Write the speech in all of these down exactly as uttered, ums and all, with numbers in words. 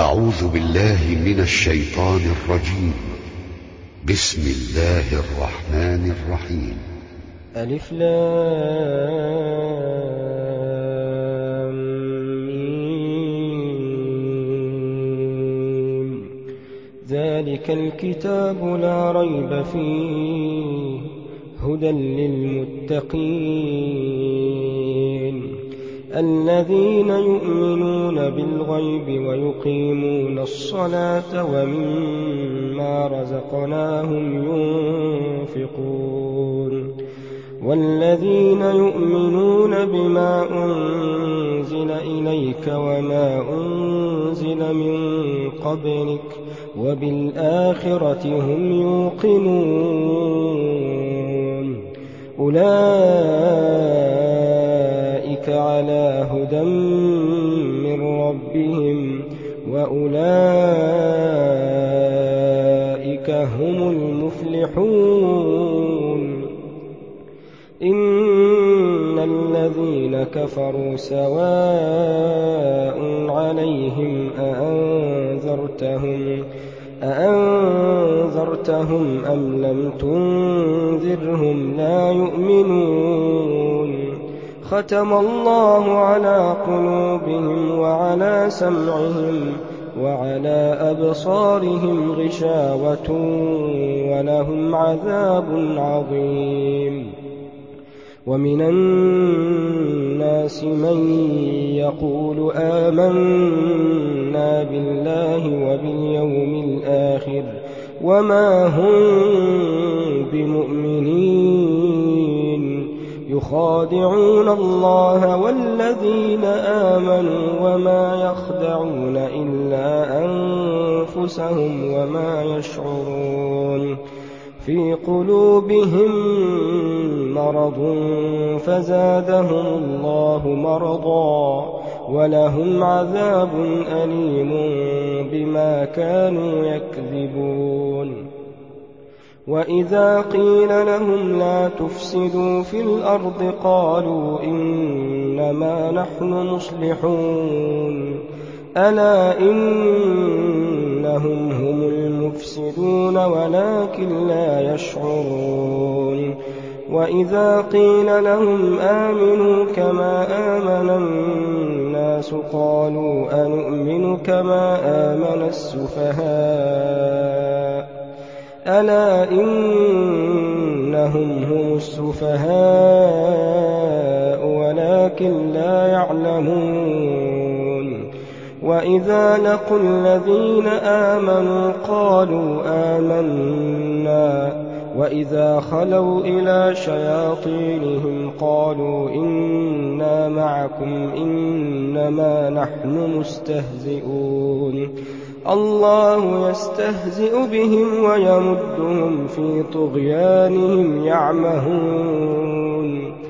أعوذ بالله من الشيطان الرجيم. بسم الله الرحمن الرحيم. ألف لام ميم. ذلك الكتاب لا ريب فيه هدى للمتقين الذين يؤمنون بالغيب ويقيمون الصلاة ومما رزقناهم ينفقون والذين يؤمنون بما أنزل إليك وما أنزل من قبلك وبالآخرة هم يوقنون أولئك على هدى من ربهم وأولئك هم المفلحون. إن الذين كفروا سواء عليهم أأنذرتهم أأنذرتهم أم لم تنذرهم لا يؤمنون. ختم الله على قلوبهم وعلى سمعهم وعلى أبصارهم غشاوة ولهم عذاب عظيم. ومن الناس من يقول آمنا بالله وباليوم الآخر وما هم بمؤمنين يخادعون الله والذين آمنوا وما يخدعون إلا أنفسهم وما يشعرون. في قلوبهم مرض فزادهم الله مرضا ولهم عذاب أليم بما كانوا يكذبون. وإذا قيل لهم لا تفسدوا في الأرض قالوا إنما نحن مصلحون ألا إنهم هم المفسدون ولكن لا يشعرون. وإذا قيل لهم آمنوا كما آمن الناس قالوا أنؤمن كما آمن السفهاء ألا إنهم هم السفهاء ولكن لا يعلمون. وإذا لقوا الذين آمنوا قالوا آمنا وإذا خلوا إلى شياطينهم قالوا إنا معكم إنما نحن مستهزئون. الله يستهزئ بهم ويمدهم في طغيانهم يعمهون.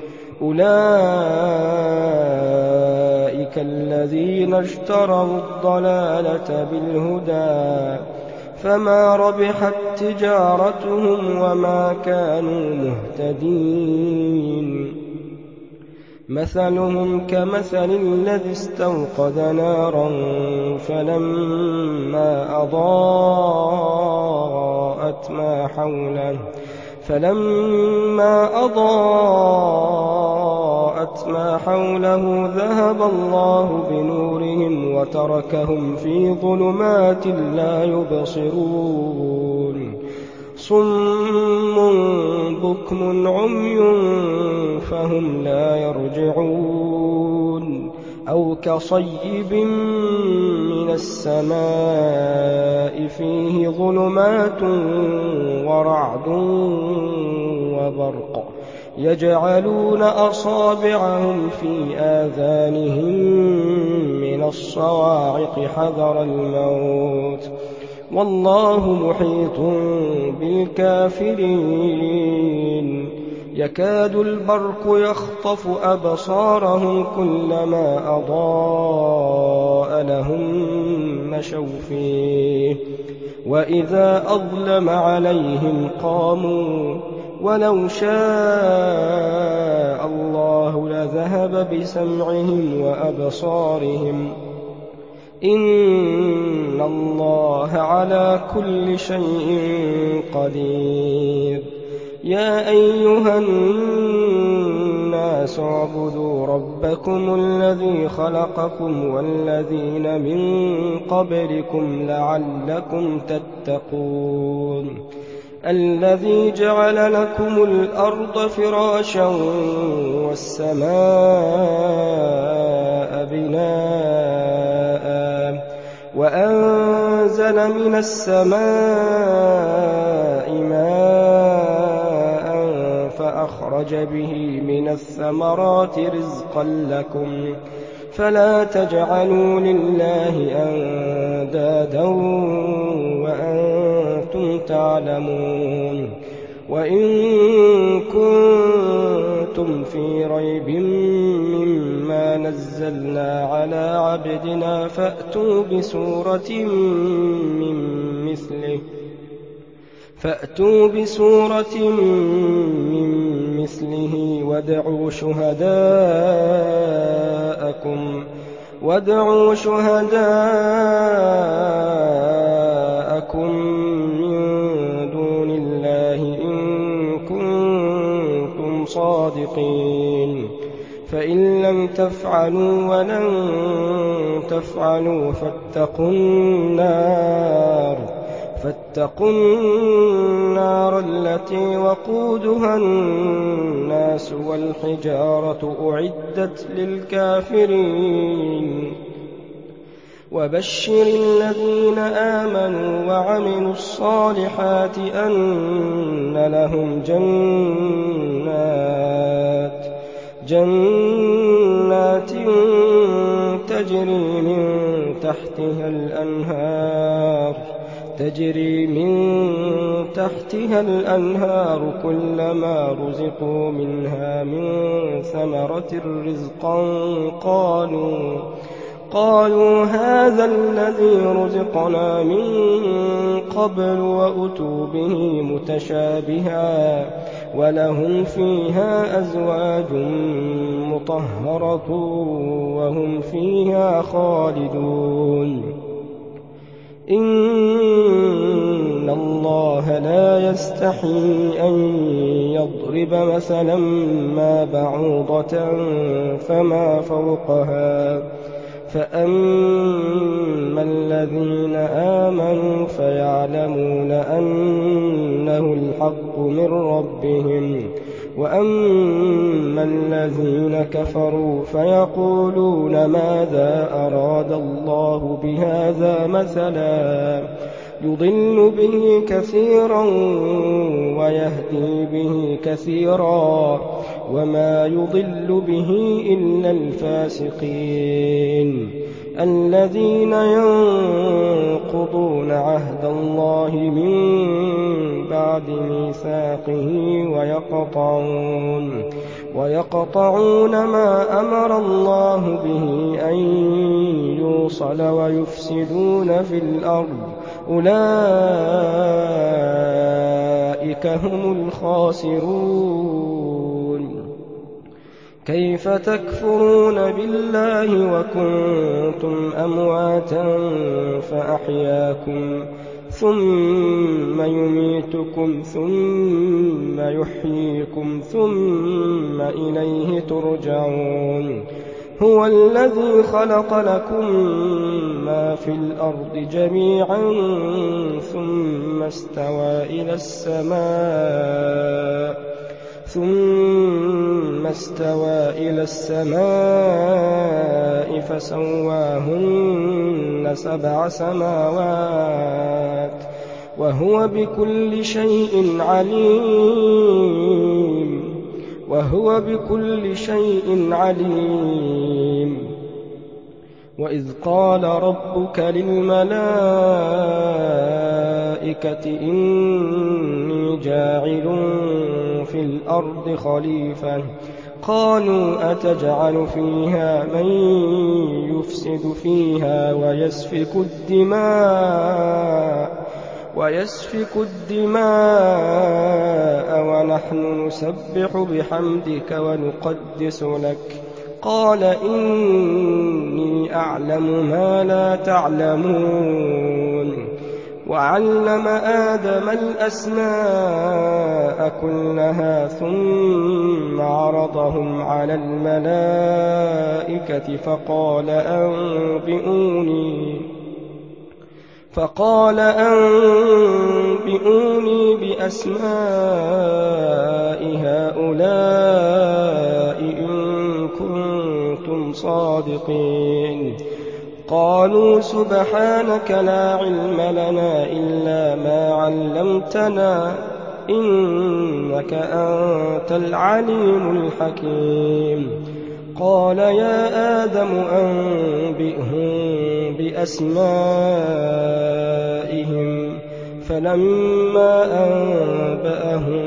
أولئك الذين اشتروا الضلالة بالهدى فما ربحت تجارتهم وما كانوا مهتدين. مثلهم كمثل الذي استوقد نارا فلما أضاءت ما حوله فلما أضاءت ما حوله ذهب الله بنورهم وتركهم في ظلمات لا يبصرون. صم بكم عمي فهم لا يرجعون. أو كصيب من السماء فيه ظلمات ورعد وبرق يجعلون أصابعهم في آذانهم من الصواعق حذر الموت والله محيط بالكافرين. يكاد البرق يخطف أبصارهم كلما أضاء لهم مشوا فيه وإذا أظلم عليهم قاموا ولو شاء الله لذهب بسمعهم وأبصارهم إن الله على كل شيء قدير. يا أيها الناس اعبدوا ربكم الذي خلقكم والذين من قبلكم لعلكم تتقون الذي جعل لكم الأرض فراشا والسماء بناء وأنزل من السماء ماء فأخرج به من الثمرات رزقا لكم فلا تجعلوا لله أندادا وأنتم تعلمون. وإن كنتم في ريب مما نزلنا على عبدنا فأتوا بسورة من مثله فأتوا بسورة من مثله وادعوا شهداءكم وادعوا شهداءكم من دون الله إن كنتم صادقين. فإن لم تفعلوا ولن تفعلوا فاتقوا النار فاتقوا النار التي وقودها الناس والحجارة أعدت للكافرين. وبشر الذين آمنوا وعملوا الصالحات أن لهم جنات جنات تجري من تحتها الأنهار تجري من تحتها الأنهار كلما رزقوا منها من ثمرة رزقا قالوا قالوا هذا الذي رزقنا من قبل وأتوا به متشابها ولهم فيها أزواج مطهرة وهم فيها خالدون. إن الله لا يستحي أن يضرب مثلا ما بعوضة فما فوقها فأما الذين آمنوا فيعلمون أنه الحق من ربهم وأما الذين كفروا فيقولون ماذا أراد الله بهذا مثلا يضل به كثيرا ويهدي به كثيرا وما يضل به إلا الفاسقين الذين ينقضون عهد الله من بعد ميثاقه ويقطعون ويقطعون ما أمر الله به أن يوصل ويفسدون في الأرض أولئك هم الخاسرون. كيف تكفرون بالله وكنتم أمواتا فأحياكم ثم يميتكم ثم يحييكم ثم إليه ترجعون. هو الذي خلق لكم ما في الأرض جميعا ثم استوى إلى السماء ثم استوى إلى السماء فسواهن سبع سماوات وهو بكل شيء عليم وهو بكل شيء عليم. وإذ قال ربك للملائكة إني جاعل في الأرض خليفة قالوا أتجعل فيها من يفسد فيها ويسفك الدماء ويسفك الدماء ونحن نسبح بحمدك ونقدس لك قال إني أعلم ما لا تعلمون وعلم آدم الأسماء كلها ثم عرضهم على الملائكة فقال أنبئوني فقال أنبئوني بأسماء هؤلاء إن كنتم صادقين قالوا سبحانك لا علم لنا إلا ما علمتنا إنك أنت العليم الحكيم قال يا آدم أنبئهم بأسمائهم فلما أنبأهم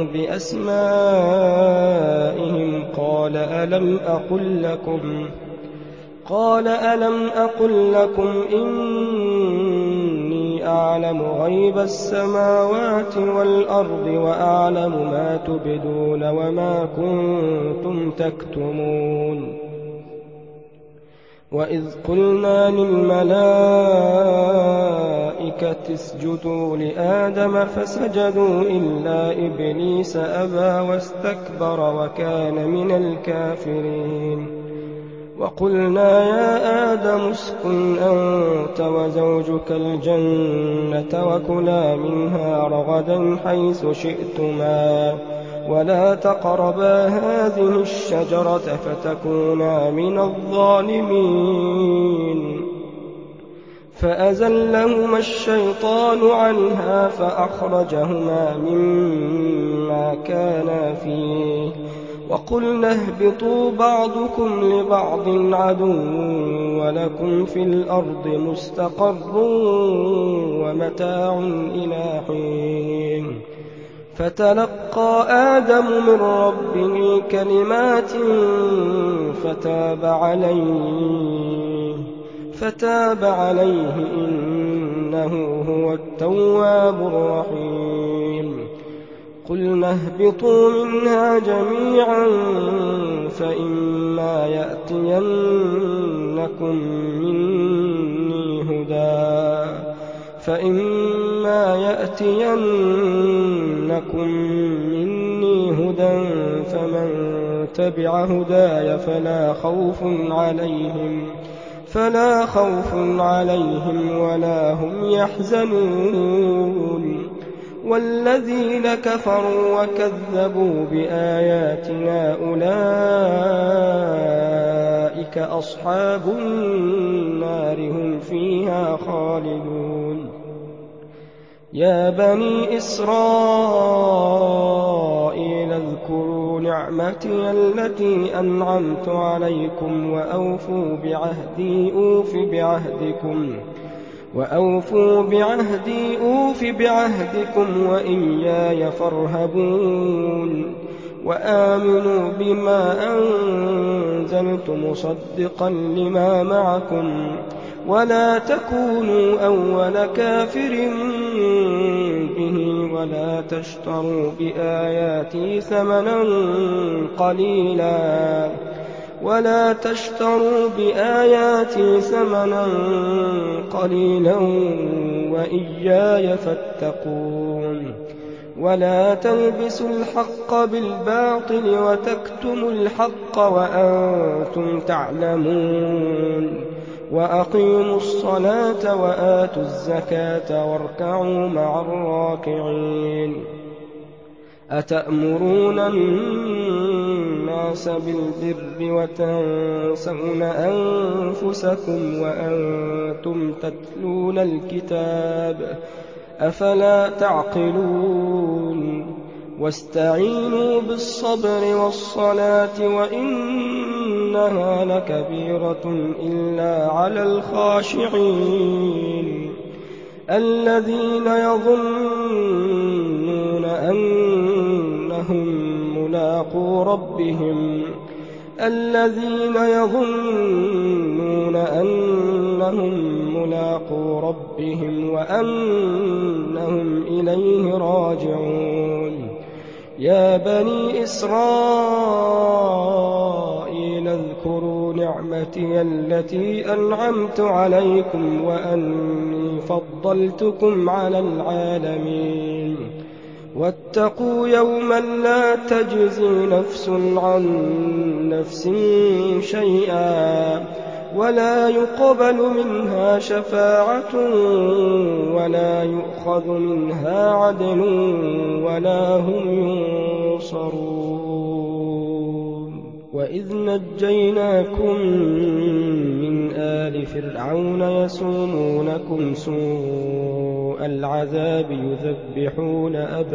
بأسمائهم قال ألم أقل لكم قال ألم أقل لكم إني أعلم غيب السماوات والأرض وأعلم ما تبدون وما كنتم تكتمون وإذ قلنا للملائكة اسجدوا لآدم فسجدوا إلا إبليس أبى واستكبر وكان من الكافرين وقلنا يا آدم اسكن أنت وزوجك الجنة وكلا منها رغدا حيث شئتما ولا تقربا هذه الشجرة فتكونا من الظالمين فأزلهما الشيطان عنها فأخرجهما مما كانا فيه وقلنا اهبطوا بعضكم لبعض عدو ولكم في الأرض مستقر ومتاع إلى حين فتلقى آدم من ربه كلمات فتاب عليه فتاب عليه إنه هو التواب الرحيم قلنا اهبطوا منها جميعا فإما يأتينكم مني هدى فإما يأتينكم مني هدى فمن تبع هداي فلا خوف عليهم فلا خوف عليهم ولا هم يحزنون والذين كفروا وكذبوا بآياتنا أولئك أصحاب النار هم فيها خالدون يا بني إسرائيل اذكروا نعمتي التي أنعمت عليكم وأوفوا بعهدي أوف بعهدكم وأوفوا بعهدي أوف بعهدكم وإياي فارهبون وآمنوا بما أنزلت مصدقا لما معكم ولا تكونوا أول كافر به ولا تشتروا بآياتي ثمنا قليلا ولا تشتروا بآياتي ثمنا قليلا وإياي فاتقون ولا تلبسوا الحق بالباطل وتكتموا الحق وأنتم تعلمون وأقيموا الصلاة وآتوا الزكاة واركعوا مع الراكعين أتأمرون الناس بالبر وتنسون أنفسكم وأنتم تتلون الكتاب أفلا تعقلون واستعينوا بالصبر والصلاة وإنها لكبيرة إلا على الخاشعين الذين يظنون أنهم ملاقو ربهم الذين يظنون أنهم ملاقو ربهم وأنهم إليه راجعون يا بني إسرائيل واذكروا نعمتي التي أنعمت عليكم وأني فضلتكم على العالمين واتقوا يوما لا تجزي نفس عن نفس شيئا ولا يقبل منها شفاعة ولا يؤخذ منها عدل ولا هم ينصرون. وإذ نجيناكم من آل فرعون يسومونكم سوء العذاب يذبحون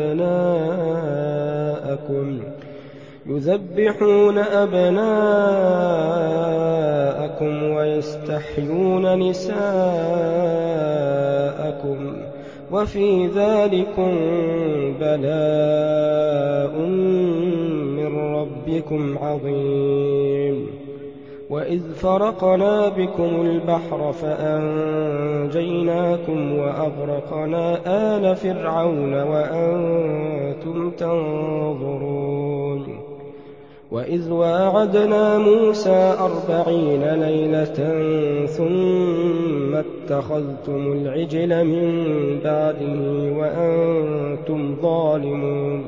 أبناءكم يذبحون أبناءكم ويستحيون نساءكم وفي ذلكم بلاء من ربكم عظيم. وإذ فرقنا بكم البحر فأنجيناكم وأغرقنا آل فرعون وأنتم تنظرون. وإذ واعدنا موسى أربعين ليلة ثم اتخذتم العجل من بعده وأنتم ظالمون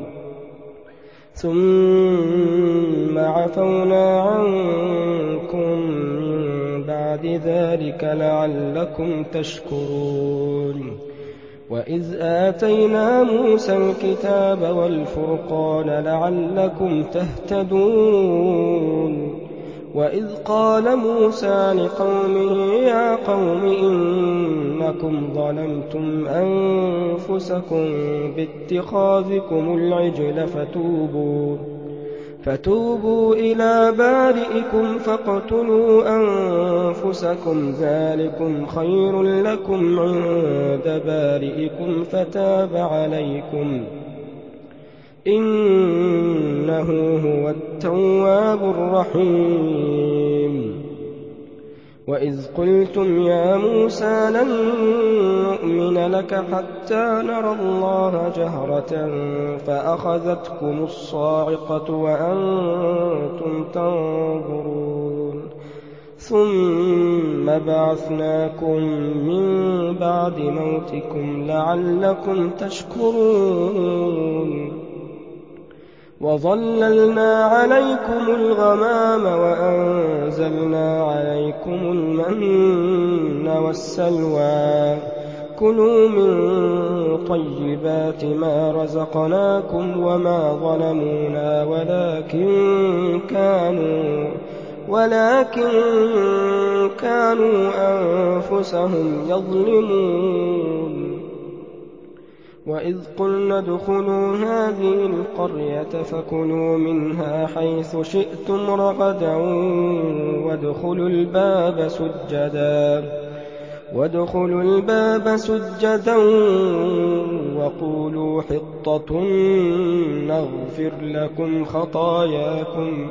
ثم عفونا عنكم من بعد ذلك لعلكم تشكرون. وإذ آتينا موسى الكتاب والفرقان لعلكم تهتدون. وإذ قال موسى لقومه يا قوم إنكم ظلمتم أنفسكم باتخاذكم العجل فتوبوا فتوبوا إلى بارئكم فاقتلوا أنفسكم ذلكم خير لكم عند بارئكم فتاب عليكم إنه هو التواب الرحيم. وإذ قلتم يا موسى لن نؤمن لك حتى نرى الله جهرة فأخذتكم الصاعقة وأنتم تنظرون ثم بعثناكم من بعد موتكم لعلكم تشكرون. وظللنا عليكم الغمام وأنزلنا عليكم المن والسلوى كلوا من طيبات ما رزقناكم وما ظلمونا ولكن كانوا ولكن كانوا أنفسهم يظلمون. وإذ قلنا ادخلوا هذه القرية فكلوا منها حيث شئتم رغدا وادخلوا الباب سجدا وادخلوا الباب سجدا وقولوا حطة نغفر لكم خطاياكم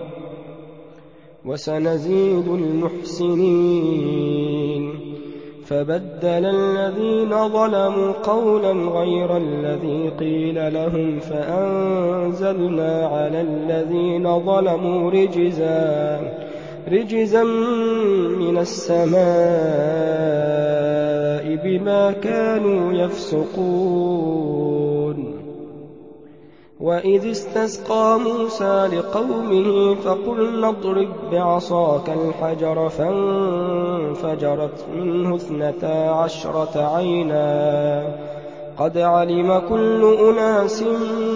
وسنزيد المحسنين. فبدل الذين ظلموا قولا غير الذي قيل لهم فأنزلنا على الذين ظلموا رجزا رجزا من السماء بما كانوا يفسقون. وإذ استسقى موسى لقومه فقلنا اضرب بعصاك الحجر فانفجرت منه اثنتا عشرة عينا قد علم كل أناس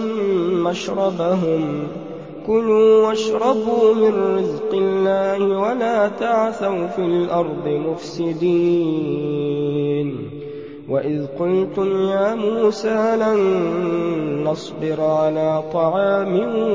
مشربهم كلوا واشربوا من رزق الله ولا تعثوا في الأرض مفسدين. وإذ قلتم يا موسى لن نصبر على طعام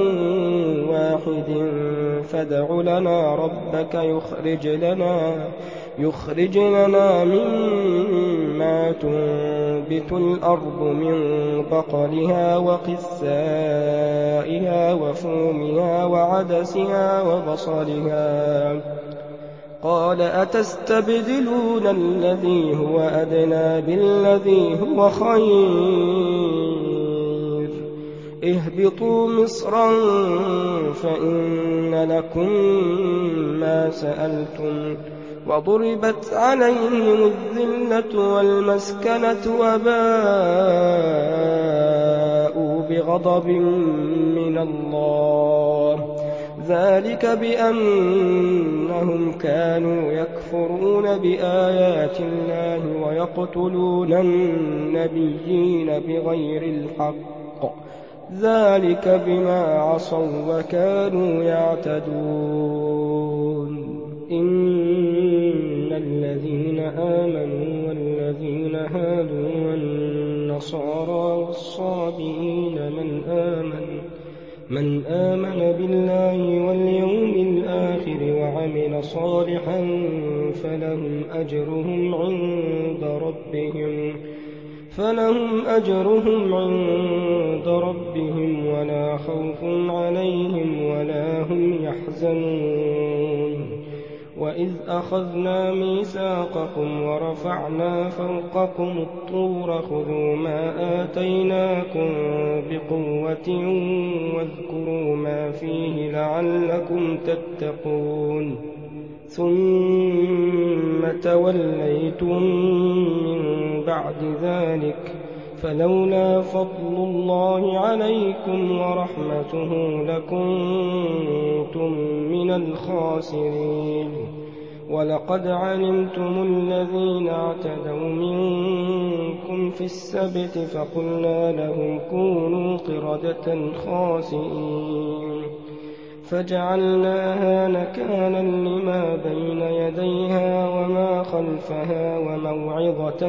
واحد فادع لنا ربك يخرج لنا يخرج لنا مما تنبت الأرض من بقلها وقثائها وفومها وعدسها وبصلها قال أتستبدلون الذي هو أدنى بالذي هو خير اهبطوا مصرا فإن لكم ما سألتم وضربت عليهم الذلة والمسكنة وباءوا بغضب من الله ذلك بأنهم كانوا يكفرون بآيات الله ويقتلون النبيين بغير الحق ذلك بما عصوا وكانوا يعتدون إن الذين آمنوا والذين هادوا والنصارى والصابئين من آمن من آمن بالله واليوم الآخر وعمل صالحا فلهم أجرهم عند ربهم فلهم أجرهم عند ربهم ولا خوف عليهم ولا هم يحزنون وإذ أخذنا ميثاقكم ورفعنا فوقكم الطور خذوا ما آتيناكم بقوة واذكروا ما فيه لعلكم تتقون ثم توليتم من بعد ذلك فلولا فضل الله عليكم ورحمته لكنتم من الخاسرين ولقد علمتم الذين اعتدوا منكم في السبت فقلنا لهم كونوا قردة خاسئين فجعلناها نكالا لما بين يديها وما خلفها وموعظة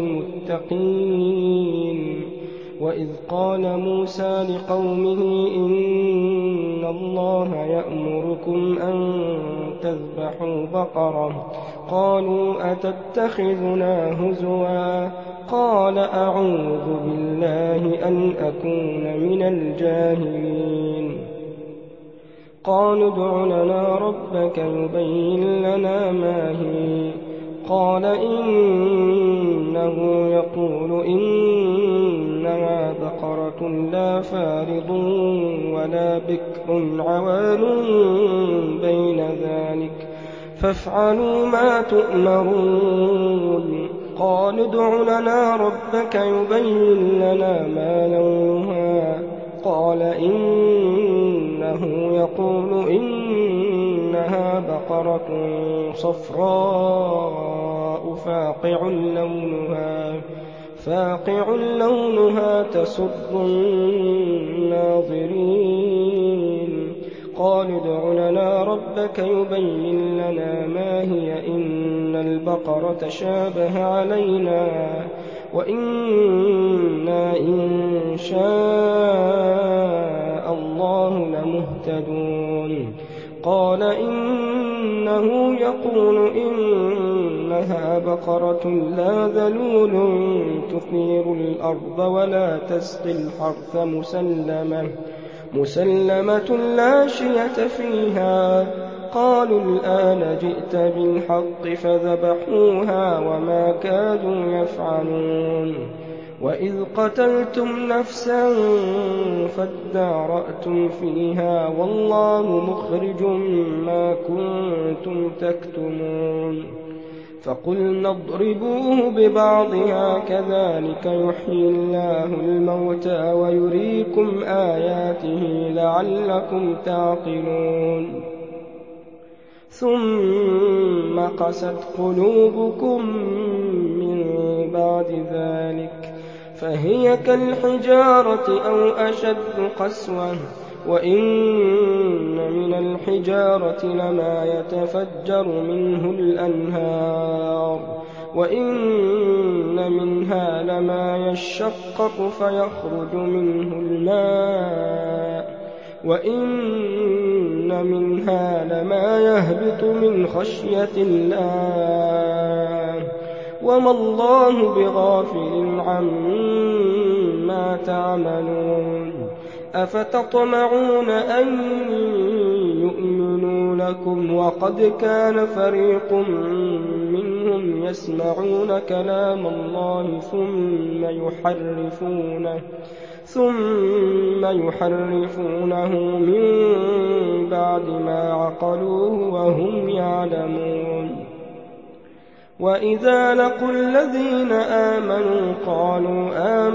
للمتقين وإذ قال موسى لقومه إن الله يأمركم أن تذبحوا بقرة قالوا أتتخذنا هزوا قال أعوذ بالله أن أكون من الجاهلين قالوا ادع لنا ربك يبين لنا ما هي قال إنه يقول إنها بقرة لا فارض ولا بكر عوان بين ذلك فافعلوا ما تؤمرون قالوا ادع لنا ربك يبين لنا ما لونها قال إنه يقول إنها بقرة صفراء فاقع لونها فاقع لونها تسر الناظرين قالوا ادع لنا ربك يبين لنا ما هي إن البقرة شابه علينا وإنا إن شاء الله لمهتدون قال إنه يقول إنها بقرة لا ذلول تثير الأرض ولا تسقي الحرث مسلمة مسلمة لا شية فيها قالوا الآن جئت بالحق فذبحوها وما كادوا يفعلون وإذ قتلتم نفسا فادارأتم فيها والله مخرج ما كنتم تكتمون فقلنا اضربوه ببعضها كذلك يحيي الله الموتى ويريكم آياته لعلكم تعقلون ثم قست قلوبكم من بعد ذلك فهي كالحجارة أو أشد قسوة وإن من الحجارة لما يتفجر منه الأنهار وإن منها لما يشقق فيخرج منه الماء وإن منها لما يهبط من خشية الله وما الله بغافل عما تعملون أفتطمعون أن يؤمنوا لكم وقد كان فريق منهم يسمعون كلام الله ثم يحرفونه ثم يحرفونه من بعد ما عقلوه وهم يعلمون. وإذا لقوا الذين آمنوا قالوا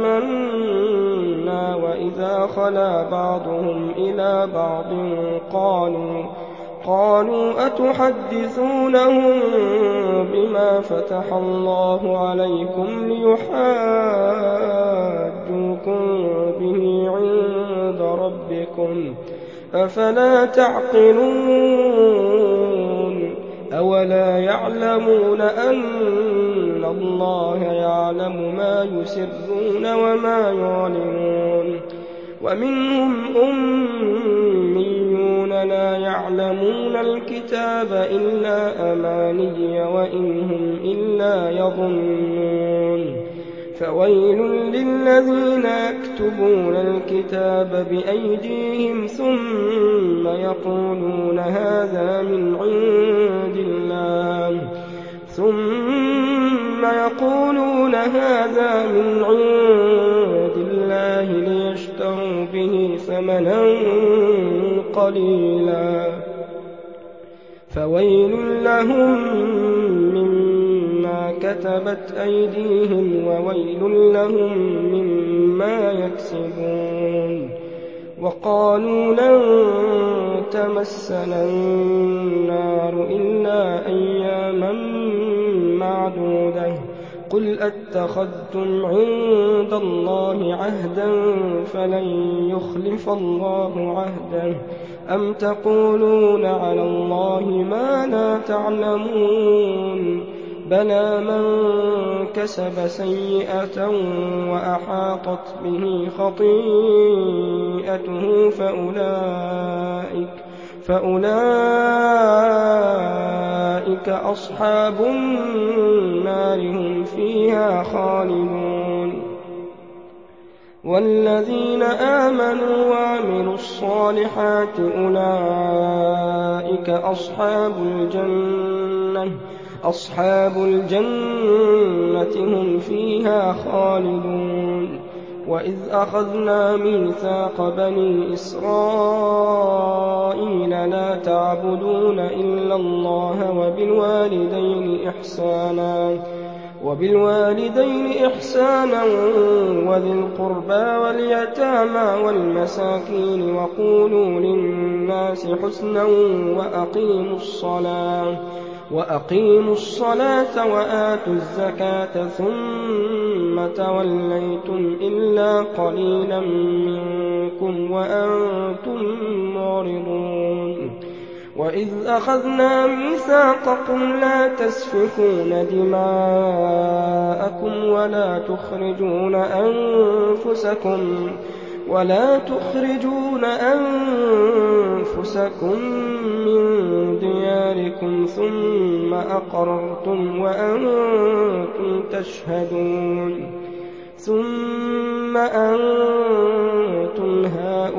آمنا وإذا خلا بعضهم إلى بعض قالوا قالوا أتحدثونهم بما فتح الله عليكم ليحاجوكم به عند ربكم أفلا تعقلون أولا يعلمون أن الله يعلم ما يسرون وما يعلنون ومنهم أميون لا يعلمون الكتاب إلا أماني وإن هم إلا يظنون فويل للذين يكتبون الكتاب بأيديهم ثم يقولون هذا من عند الله ثم يقولون هذا من عند الله ليشتروا به ثمنا قليلا فويل لهم مما كتبت أيديهم وويل لهم مما يكسبون. وقالوا لن تمسنا النار إلا أياما معدودة قل أتخذتم عند الله عهدا فلن يخلف الله عهده أم تقولون على الله ما لا تعلمون بلى من كسب سيئة وأحاطت به خطيئته فأولئك, فأولئك أصحاب النار هم فيها خالدون. والذين آمنوا وعملوا الصالحات أولئك أصحاب الجنة أصحاب الجنة هم فيها خالدون. وإذ أخذنا ميثاق بني إسرائيل لا تعبدون إلا الله وبالوالدين إحسانا وبالوالدين إحسانا وذي القربى واليتامى والمساكين وقولوا للناس حسنا وأقيموا الصلاة وأقيموا الصلاة وآتوا الزكاة ثم توليتم إلا قليلا منكم وأنتم معرضون. وإذ أخذنا ميثاقكم لا تسفكون دماءكم ولا تخرجون أنفسكم ولا تخرجون أنفسكم من دياركم ثم أقررتم وأنتم تشهدون ثم أنتم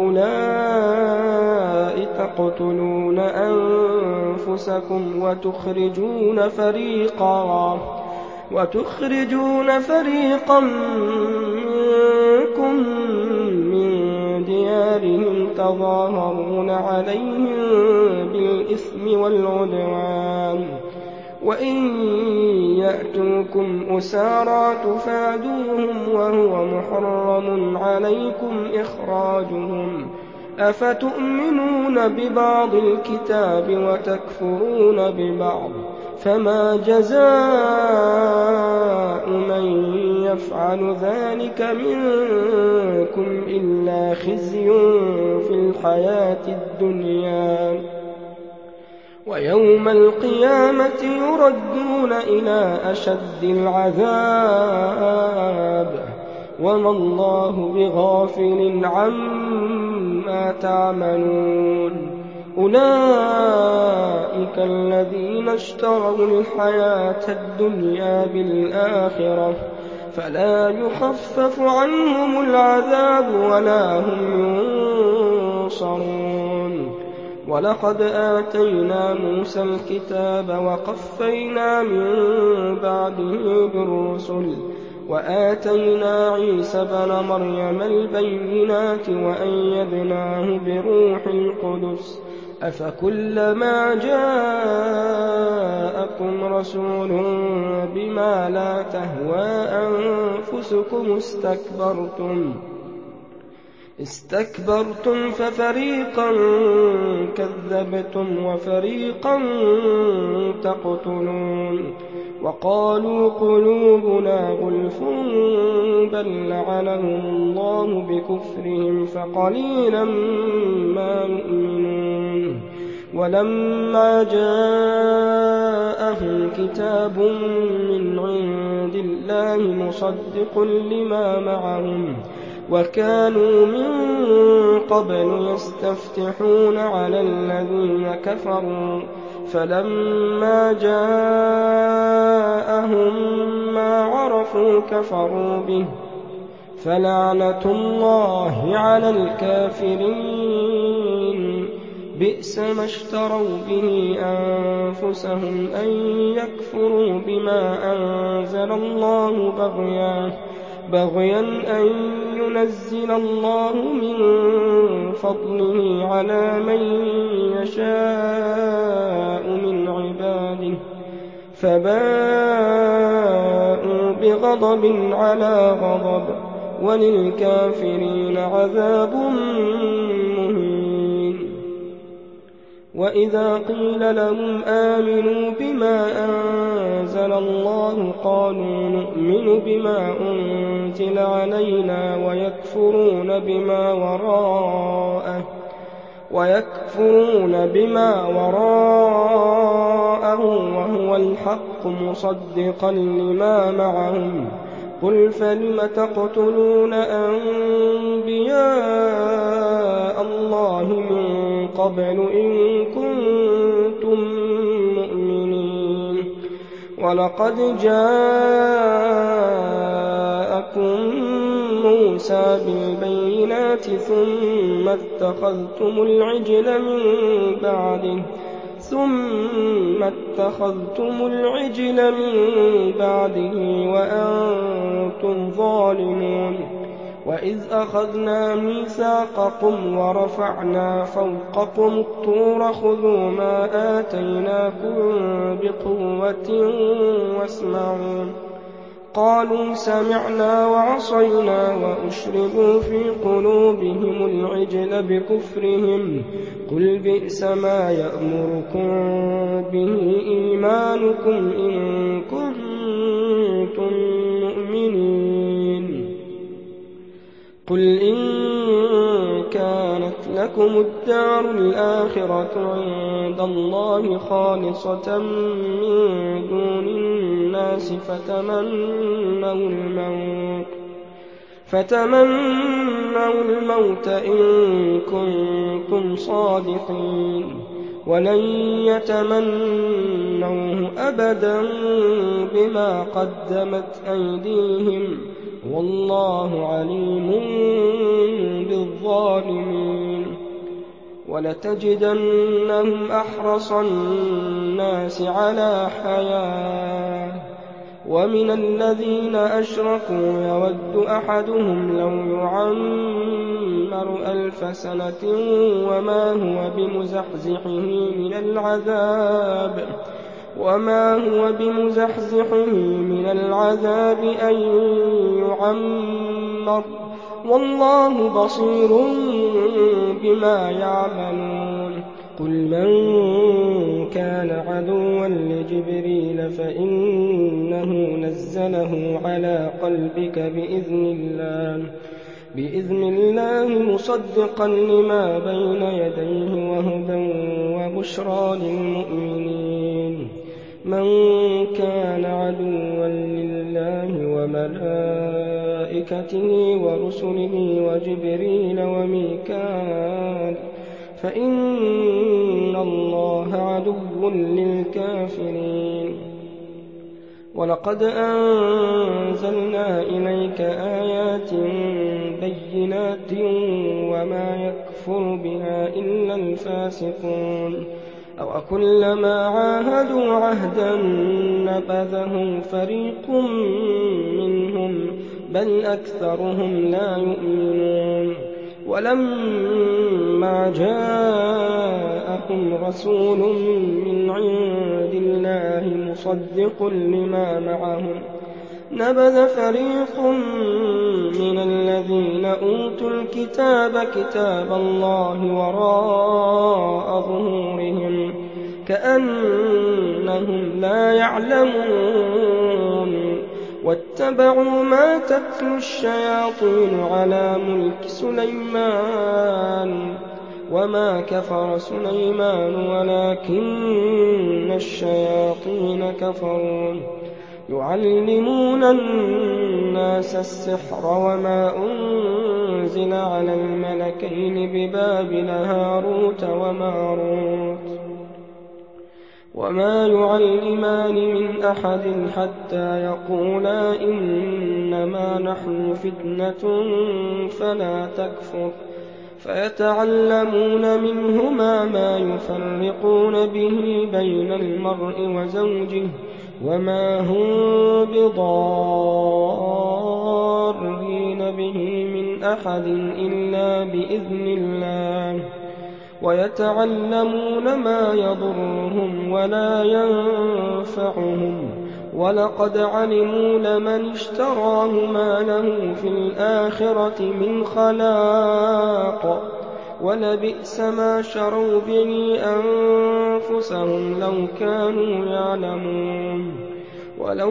هؤلاء تقتلون أنفسكم وتخرجون فريقا وتخرجون فريقا منكم من ديارهم تظاهرون عليهم بالإثم والعدوان وإن يأتوكم أسارى تفادوهم وهو محرم عليكم إخراجهم أفتؤمنون ببعض الكتاب وتكفرون ببعض فما جزاء من يفعل ذلك منكم إلا خزي في الحياة الدنيا ويوم القيامة يردون إلى أشد العذاب وما الله بغافل عما تعملون. أولئك الذين اشتروا الحياة الدنيا بالآخرة فلا يخفف عنهم العذاب ولا هم ينصرون. ولقد آتينا موسى الكتاب وقفينا من بعده بالرسل وآتينا عيسى بن مريم البينات وأيدناه بروح القدس أفكلما جاءكم رسول بما لا تهوى أنفسكم استكبرتم استكبرتم ففريقا كذبتم وفريقا تقتلون وقالوا قلوبنا غلف بل لعنهم الله بكفرهم فقليلا ما يؤمنون ولما جاءهم كتاب من عند الله مصدق لما معهم وكانوا من قبل يستفتحون على الذين كفروا فلما جاءهم ما عرفوا كفروا به فلعنة الله على الكافرين بئس ما اشتروا به أنفسهم أن يكفروا بما أنزل الله بغيا بغيا أن ينزل الله من فضله على من يشاء من عباده فباءوا بغضب على غضب وللكافرين عذاب مهين وإذا قيل لهم آمنوا بما أنزل الله قالوا نؤمن بما أنزل علينا ويكفرون بما وراءه ويكفرون بما وراءه وهو الحق مصدقا لما معهم قل فلم تقتلون أنبياء الله من قبل إن كنتم مؤمنين ولقد جاءكم موسى بالبينات ثم اتخذتم العجل من بعده ثم اتخذتم العجل من بعده وأنتم ظالمون وإذ أخذنا ميثاقكم ورفعنا فوقكم الطور خذوا ما آتيناكم بقوة واسمعوا قالوا سمعنا وعصينا وأشربوا في قلوبهم العجل بكفرهم قل بئس ما يأمركم به إيمانكم إن كنتم مؤمنين قل إن كانت لكم الدار الآخرة عند الله خالصة من دون الناس فتمنوا الموت فتمنوا الموت إن كنتم صادقين ولن يتمنوه أبدا بما قدمت أيديهم والله عليم بالظالمين ولتجدنهم أحرص الناس على حياة ومن الذين أشركوا يود أحدهم لو يعمر ألف سنة وما هو بمزحزحه من العذاب وما هو بمزحزحه من العذاب أن يعمر والله بصير بما يعملون قل من كان عدوا لجبريل فإنه نزله على قلبك بإذن الله بإذن الله مصدقا لما بين يديه وهدى وبشرى للمؤمنين من كان عدوا لله وملائكته ورسله وجبريل وميكال فإن الله عدو للكافرين ولقد أنزلنا إليك آيات بينات وما يكفر يكفر بها إلا الفاسقون أو كلما عاهدوا عهدا نبذه فريق منهم بل أكثرهم لا يؤمنون ولما جاءهم رسول من عند الله مصدق لما معهم نبذ فريق من الذين أوتوا الكتاب كتاب الله وراء ظهورهم كأنهم لا يعلمون واتبعوا ما تتلو الشياطين على ملك سليمان وما كفر سليمان ولكن الشياطين كفروا يعلمون الناس السحر وما أنزل على الملكين ببابل هاروت وماروت وما يعلمان من أحد حتى يقولا إنما نحن فتنة فلا تكفر فيتعلمون منهما ما يفرقون به بين المرء وزوجه وما هم بضارين به من أحد إلا بإذن الله ويتعلمون ما يضرهم ولا ينفعهم ولقد علموا لمن اشتراه ما له في الآخرة من خلاق ولبئس ما شروا به أنفسهم لو كانوا يعلمون ولو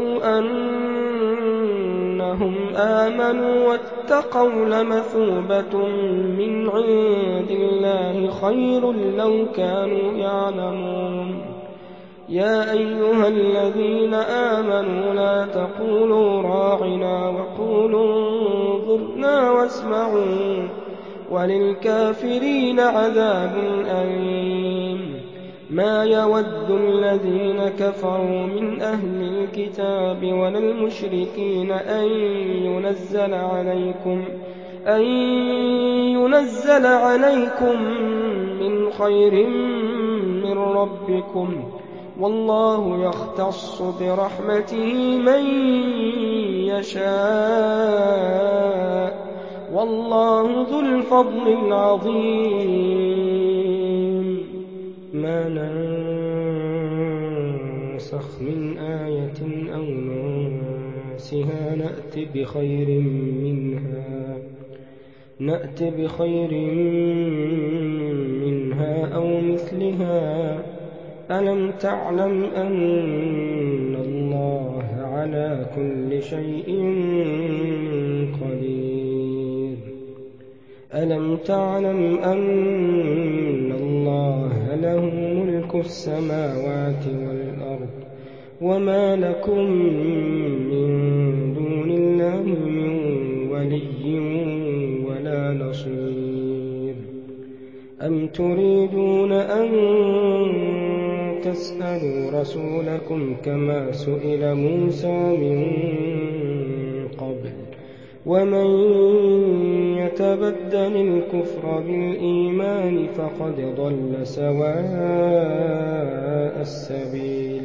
أنهم آمنوا واتقوا لمثوبة من عند الله خير لو كانوا يعلمون يا أيها الذين آمنوا لا تقولوا راعنا وقولوا انظرنا واسمعوا وللكافرين عذاب أليم ما يود الذين كفروا من أهل الكتاب ولا المشركين أن ينزل عليكم أن ينزل عليكم من خير من ربكم والله يختص برحمته من يشاء والله ذو الفضل العظيم ما ننسخ من آية أو ننسها نأت بخير منها نأت بخير منها أو مثلها ألم تعلم أن الله على كل شيء قدير ألم تعلم أن الله له ملك السماوات والأرض وما لكم من دون الله من ولي ولا نصير أم تريدون أن تسألوا رسولكم كما سئل موسى من قبل ومن يتبدل الكفر بالإيمان فقد ضل سواء السبيل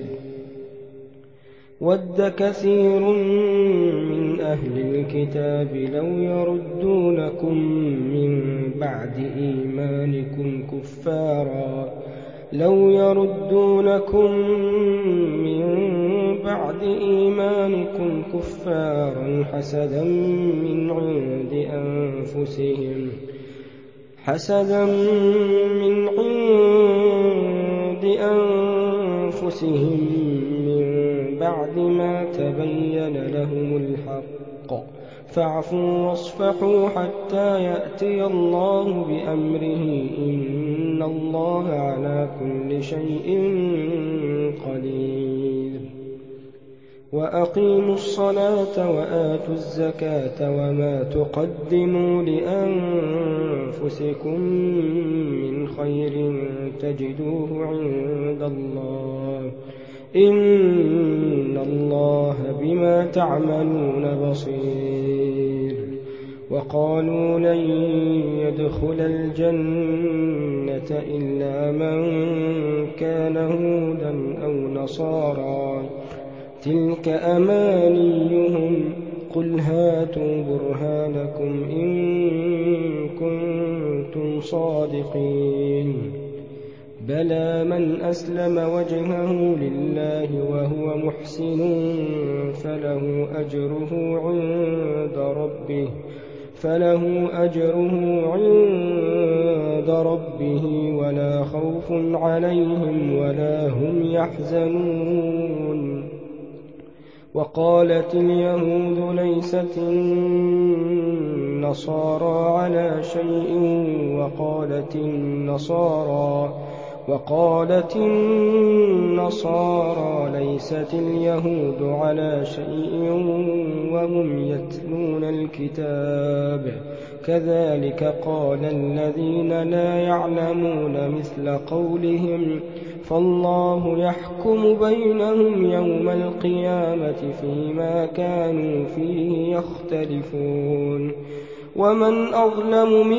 ود كثير من أهل الكتاب لو يردونكم من بعد إيمانكم كفارا لو يردونكم من بعد إيمانكم كفارا حسدا من عند أنفسهم حسدا من عند أنفسهم من بعد ما تبين لهم الحق فاعفوا واصفحوا حتى يأتي الله بأمره إن الله على كل شيء قدير وأقيموا الصلاة وآتوا الزكاة وما تقدموا لأنفسكم من خير تجدوه عند الله إن الله بما تعملون بصير وقالوا لن يدخل الجنة إلا من كان هودا أو نصارى تلك أمانيهم قل هاتوا برهانكم إن كنتم صادقين بلى من أسلم وجهه لله وهو محسن فله أجره عند ربه فله أجره عند ربه ولا خوف عليهم ولا هم يحزنون وقالت اليهود ليست النصارى على شيء وقالت النصارى وقالت النصارى ليست اليهود على شيء وهم يتلون الكتاب كذلك قال الذين لا يعلمون مثل قولهم فالله يحكم بينهم يوم القيامة فيما كانوا فيه يختلفون ومن أظلم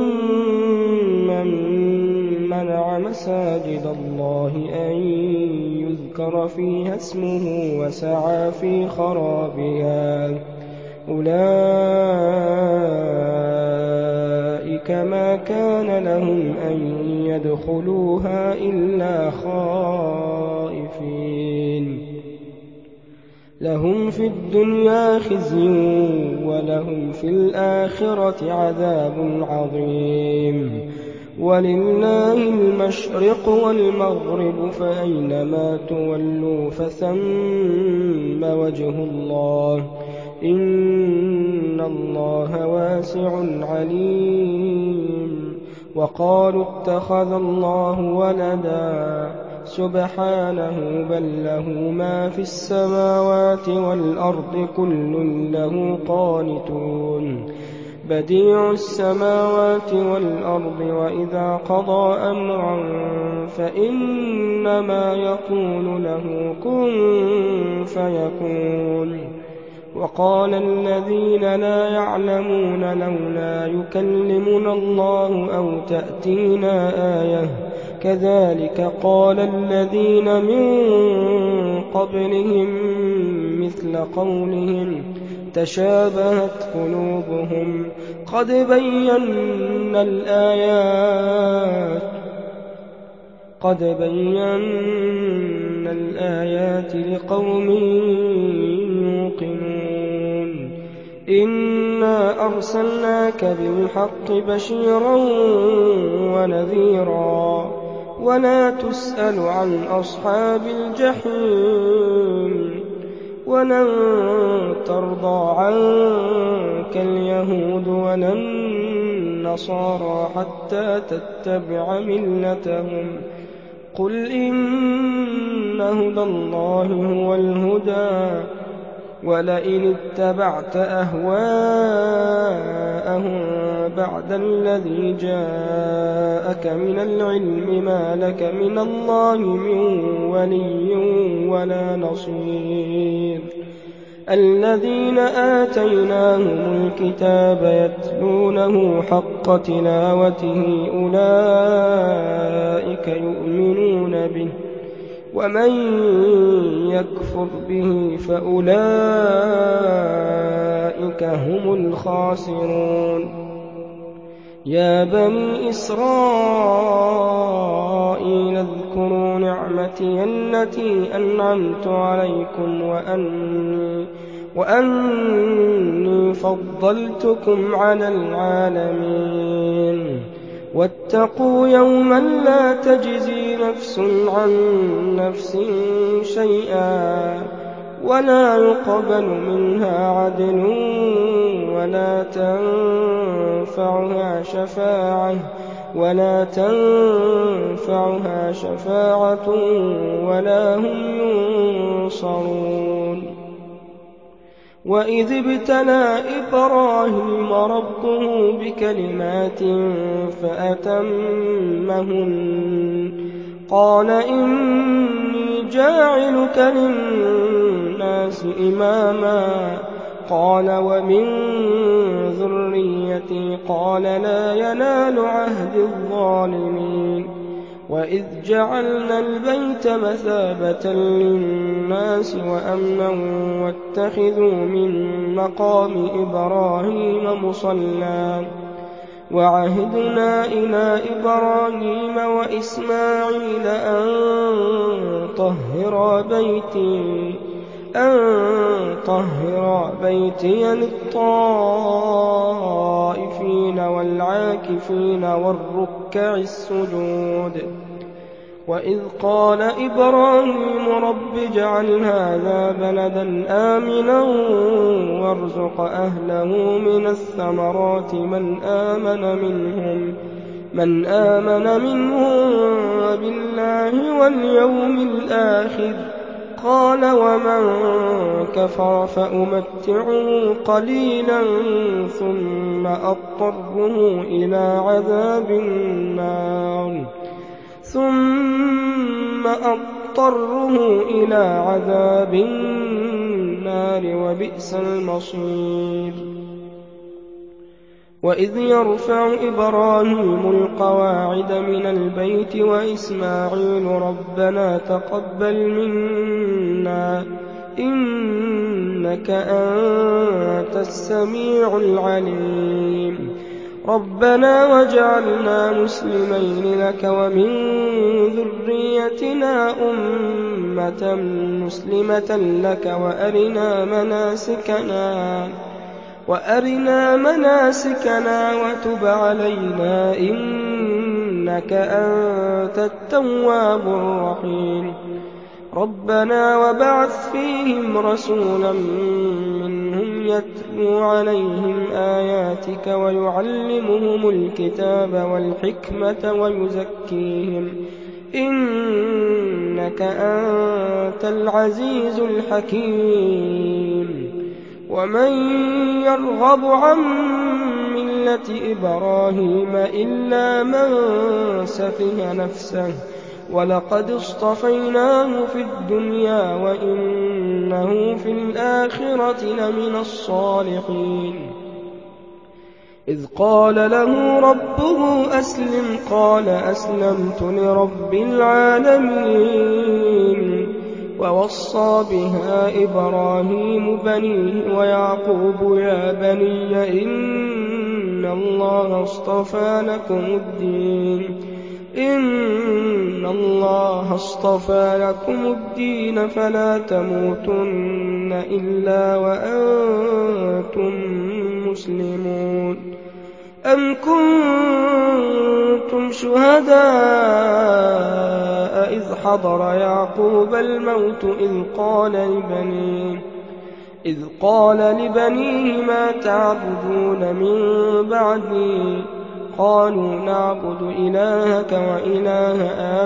ممن منع مساجد الله أن يذكر فيها اسمه وسعى في خرابها أولئك ما كان لهم أن يدخلوها إلا خائفين لهم في الدنيا خزي ولهم في الآخرة عذاب عظيم ولله المشرق والمغرب فأينما تولوا فثم وجه الله إن الله واسع عليم وقالوا اتخذ الله ولدا سبحانه بل له ما في السماوات والأرض كل له قانتون بديع السماوات والأرض وإذا قضى أمرا فإنما يقول له كن فيكون وقال الذين لا يعلمون لولا يكلمنا الله أو تأتينا آية كذلك قال الذين من قبلهم مثل قولهم تشابهت قلوبهم قد بينا الآيات قد بينا الآيات لقوم يوقنون إنا أرسلناك بالحق بشيرا ونذيرا ولا تسأل عن أصحاب الجحيم ولن ترضى عنك اليهود ولا النصارى حتى تتبع ملتهم قل إن هدى الله هو الهدى ولئن اتبعت أهواءهم بعد الذي جاءك من العلم ما لك من الله من ولي ولا نصير الذين آتيناهم الكتاب يتلونه حق تلاوته أولئك يؤمنون به ومن يكفر به فأولئك هم الخاسرون يا بني إسرائيل اذكروا نعمتي التي أنعمت عليكم وأني, وأني فضلتكم على العالمين واتقوا يوما لا تجزي نفس عن نفس شيئا ولا يقبل منها عدل ولا تنفعها شفاعة ولا تنفعها شفاعة ولا هم ينصرون وإذ ابتلى إبراهيم ربه بكلمات فأتمهن قال إني جاعلك للناس إماما قال ومن ذريتي قال لا ينال عهد الظالمين وإذ جعلنا البيت مثابة للناس وأمنا واتخذوا من مقام إبراهيم مصلى وعهدنا إلى إبراهيم وإسماعيل أن طهرا بيتي أن طهرا بيتي للطائفين والعاكفين والركع السجود وإذ قال إبراهيم رب اجعل هذا بلدا آمنا وارزق أهله من الثمرات من آمن منهم من آمن منهم بالله واليوم الآخر قال ومن كفر فأمتعه قليلا ثم أضطره إلى عذاب النار ثم أضطره إلى عذاب النار وبئس المصير وإذ يرفع إبراهيم القواعد من البيت وإسماعيل ربنا تقبل منا إنك أنت السميع العليم ربنا واجعلنا مسلمين لك ومن ذريتنا أمة مسلمة لك وأرنا مناسكنا وأرنا مناسكنا وتب علينا إنك أنت التواب الرحيم ربنا وابعث فيهم رسولا منهم يتلو عليهم آياتك ويعلمهم الكتاب والحكمة ويزكيهم إنك أنت العزيز الحكيم ومن يرغب عن ملة إبراهيم إلا من سفه نفسه ولقد اصطفيناه في الدنيا وإنه في الآخرة لمن الصالحين إذ قال له ربه أسلم قال أسلمت لرب العالمين ووصى بها إبراهيم بنيه ويعقوب يا بني إن الله اصطفى لكم الدين إن الله اصطفى لكم الدين فلا تموتن إلا وأنتم مسلمون أم كنتم شهداء إذ حضر يعقوب الموت إذ قال لبنيه إذ قال لبنيه ما تعبدون من بعدي قالوا نعبد إلهك وإله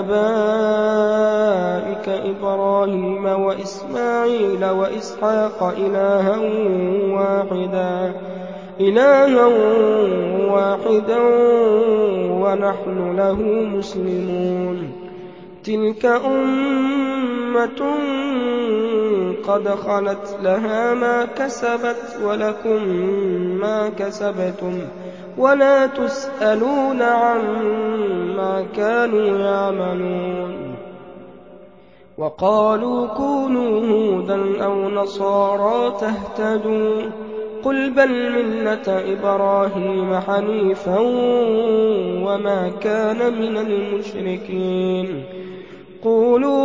آبائك إبراهيم وإسماعيل وإسحاق إلها واحدا إلها واحدا ونحن له مسلمون تلك أمة قد خلت لها ما كسبت ولكم ما كسبتم ولا تسألون عما كانوا يعملون وقالوا كونوا هودا أو نصارى تهتدوا قل بل ملة إبراهيم حنيفا وما كان من المشركين قولوا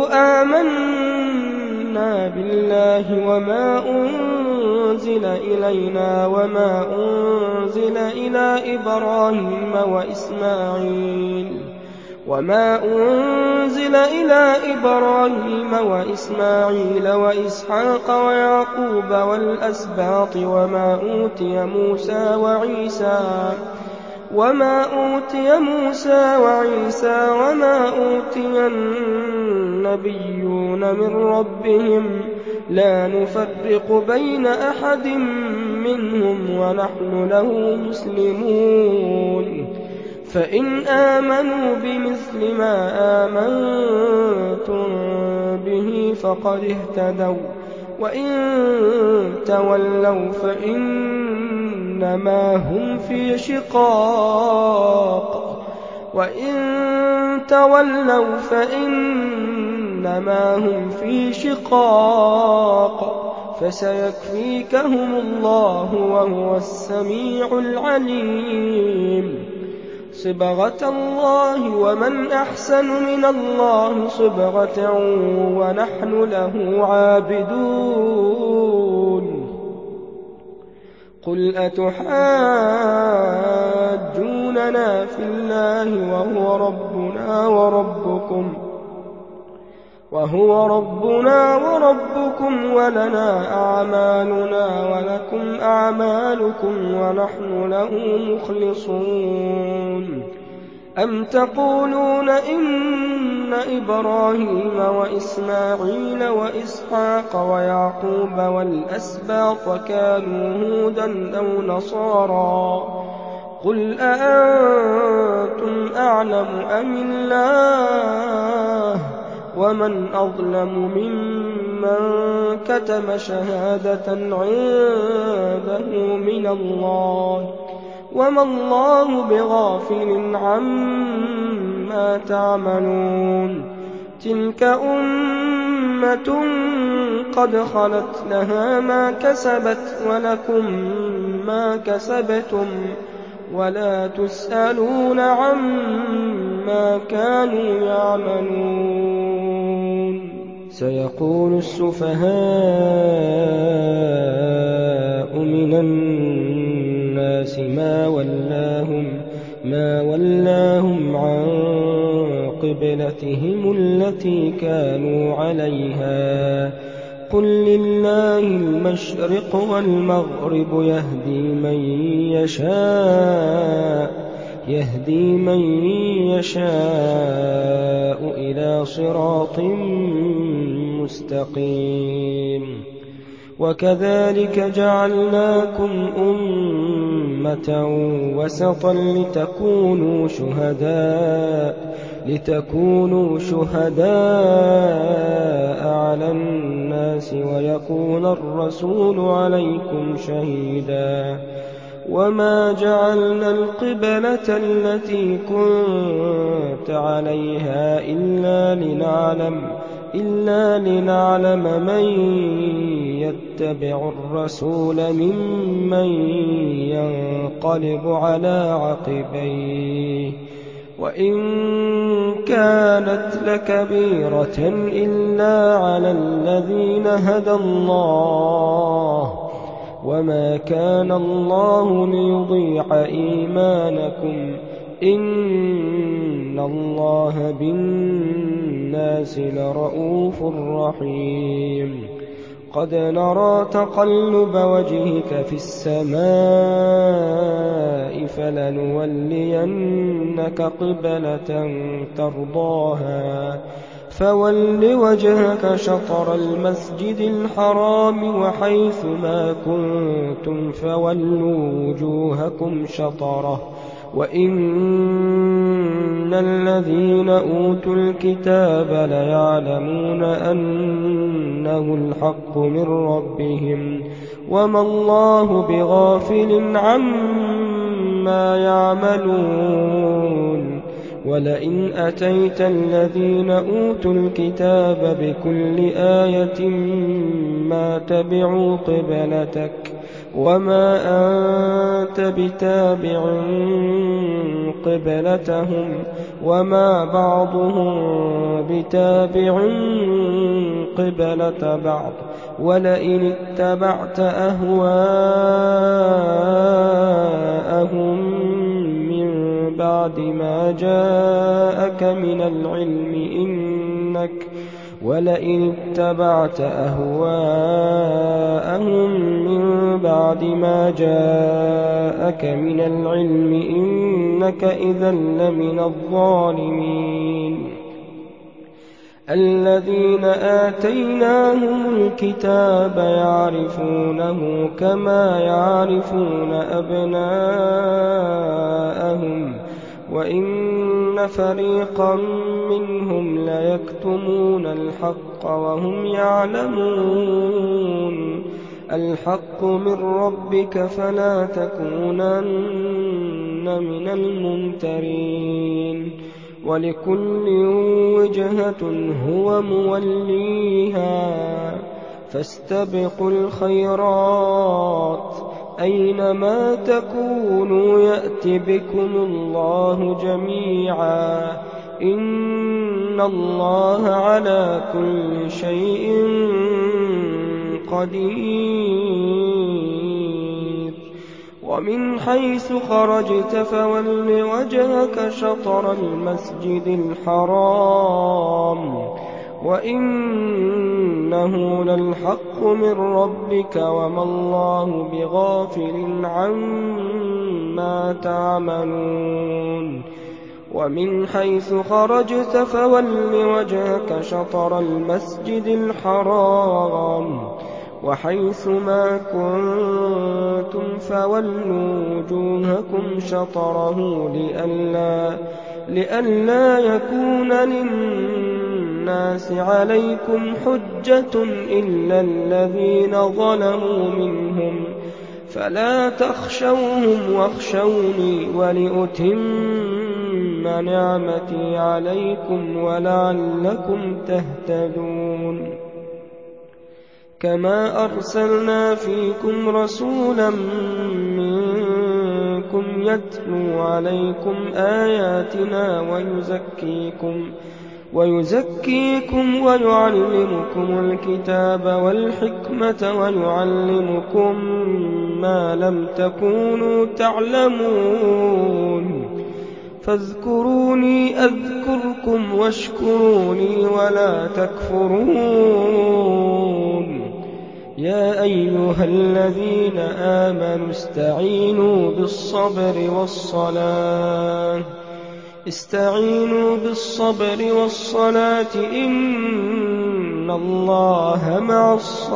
آمنا بالله وما أنزل إلينا وما أنزل إلى إبراهيم وإسماعيل وما أنزل إلى إبراهيم وإسماعيل وإسحاق ويعقوب والأسباط وما أوتي موسى وعيسى وما أوتي موسى وعيسى وما أوتي النبيون من ربهم لا نفرق بين أحد منهم ونحن له مسلمون فإن آمنوا بمثل ما آمنتم به فقد اهتدوا وإن تولوا فإنما هم في شقاق وإن تولوا فإنما هم في شقاق فسيكفيكهم الله وهو السميع العليم. صبغة الله ومن أحسن من الله صبغة ونحن له عابدون. قل أتحاجوننا في الله وهو ربنا وربكم وهو ربنا وربكم ولنا أعمالنا ولكم أعمالكم ونحن له مخلصون. أم تقولون إن إبراهيم وإسماعيل وإسحاق ويعقوب والأسباط كانوا هودا أو نصارى قل أأنتم أعلم أم الله ومن أظلم ممن كتم شهادة عنده من الله وما الله بغافل عما تعملون. تلك أمة قد خلت لها ما كسبت ولكم ما كسبتم ولا تسألون عما كانوا يعملون. سيقول السفهاء من الناس ما ولاهم ما ولاهم عن قبلتهم التي كانوا عليها قل لله المشرق والمغرب يهدي من يشاء يهدي من يشاء إلى صراط مستقيم. وكذلك جعلناكم أمة وسطا لتكونوا شهداء لتكونوا شهداء على الناس ويكون الرسول عليكم شهيدا. وما جعلنا القبلة التي كنت عليها إلا لنعلم إلا لنعلم من يتبع الرسول ممن ينقلب على عقبيه وإن كانت لكبيرة إلا على الذين هدى الله وما كان الله ليضيع إيمانكم إن الله بالناس لرءوف رحيم. قد نرى تقلب وجهك في السماء فلنولينك قبلة ترضاها فول وجهك شطر المسجد الحرام وحيث ما كنتم فولوا وجوهكم شطره وإن الذين أوتوا الكتاب ليعلمون أنه الحق من ربهم وما الله بغافل عما يعملون. ولئن أتيت الذين أوتوا الكتاب بكل آية ما تبعوا قبلتك وما أنت بتابع قبلتهم وما بعضهم بتابع قبلة بعض ولئن اتبعت أهواءهم من بعد ما جاءك من العلم إنك ولئن اتبعت أهواءهم من بعد ما جاءك من العلم إنك إذا لمن الظالمين. الذين آتيناهم الكتاب يعرفونه كما يعرفون أبناءهم وَإِنَّ فَرِيقًا مِّنْهُمْ لَيَكْتُمُونَ الْحَقَّ وَهُمْ يَعْلَمُونَ الْحَقُّ مِن رَّبِّكَ فَلَا تَكُونَنَّ مِنَ الْمُمْتَرِينَ وَلِكُلٍّ وِجْهَةٌ هُوَ مُوَلِّيهَا فَاسْتَبِقُوا الْخَيْرَاتِ أَيْنَمَا تَكُونُوا يَأْتِ بِكُمُ اللَّهُ جَمِيعًا إِنَّ اللَّهَ عَلَىٰ كُلِّ شَيْءٍ قَدِيرٌ وَمِنْ حَيْثُ خَرَجْتَ فَوَلِّ وَجْهَكَ شَطْرَ الْمَسْجِدِ الْحَرَامِ وَإِنَّهُ لَلْحَقُّ مِن رَّبِّكَ وَمَا اللَّهُ بِغَافِلٍ عَمَّا تَعْمَلُونَ وَمِنْ حَيْثُ خَرَجْتَ فَوَلِّ وَجْهَكَ شَطْرَ الْمَسْجِدِ الْحَرَامِ وَحَيْثُ مَا كُنتُمْ فَوَلُّوا وُجُوهَكُمْ شَطْرَهُ لِئَلَّا لِئَلَّا يَكُونَ لِلنَّاسِ عَلَيْكُمْ حُجَّةٌ إِلَّا الَّذِينَ ظَلَمُوا مِنْهُمْ فَلَا تَخْشَوْهُمْ وَاخْشَوْنِي وَلِأُتِمَّ نِعْمَتِي عَلَيْكُمْ وَلَعَلَّكُمْ تَهْتَدُونَ كَمَا أَرْسَلْنَا فِيكُمْ رَسُولًا مِّنكُمْ يَتْلُو عَلَيْكُمْ آيَاتِنَا وَيُزَكِّيكُمْ وَيُزَكِّيكُمْ وَيُعَلِّمُكُمُ الْكِتَابَ وَالْحِكْمَةَ وَيُعَلِّمُكُم مَّا لَمْ تَكُونُوا تَعْلَمُونَ فاذكروني أذكركم واشكروا لي ولا تكفرون يا أيها الذين آمنوا استعينوا بالصبر والصلاة استعينوا بالصبر والصلاة إن الله مع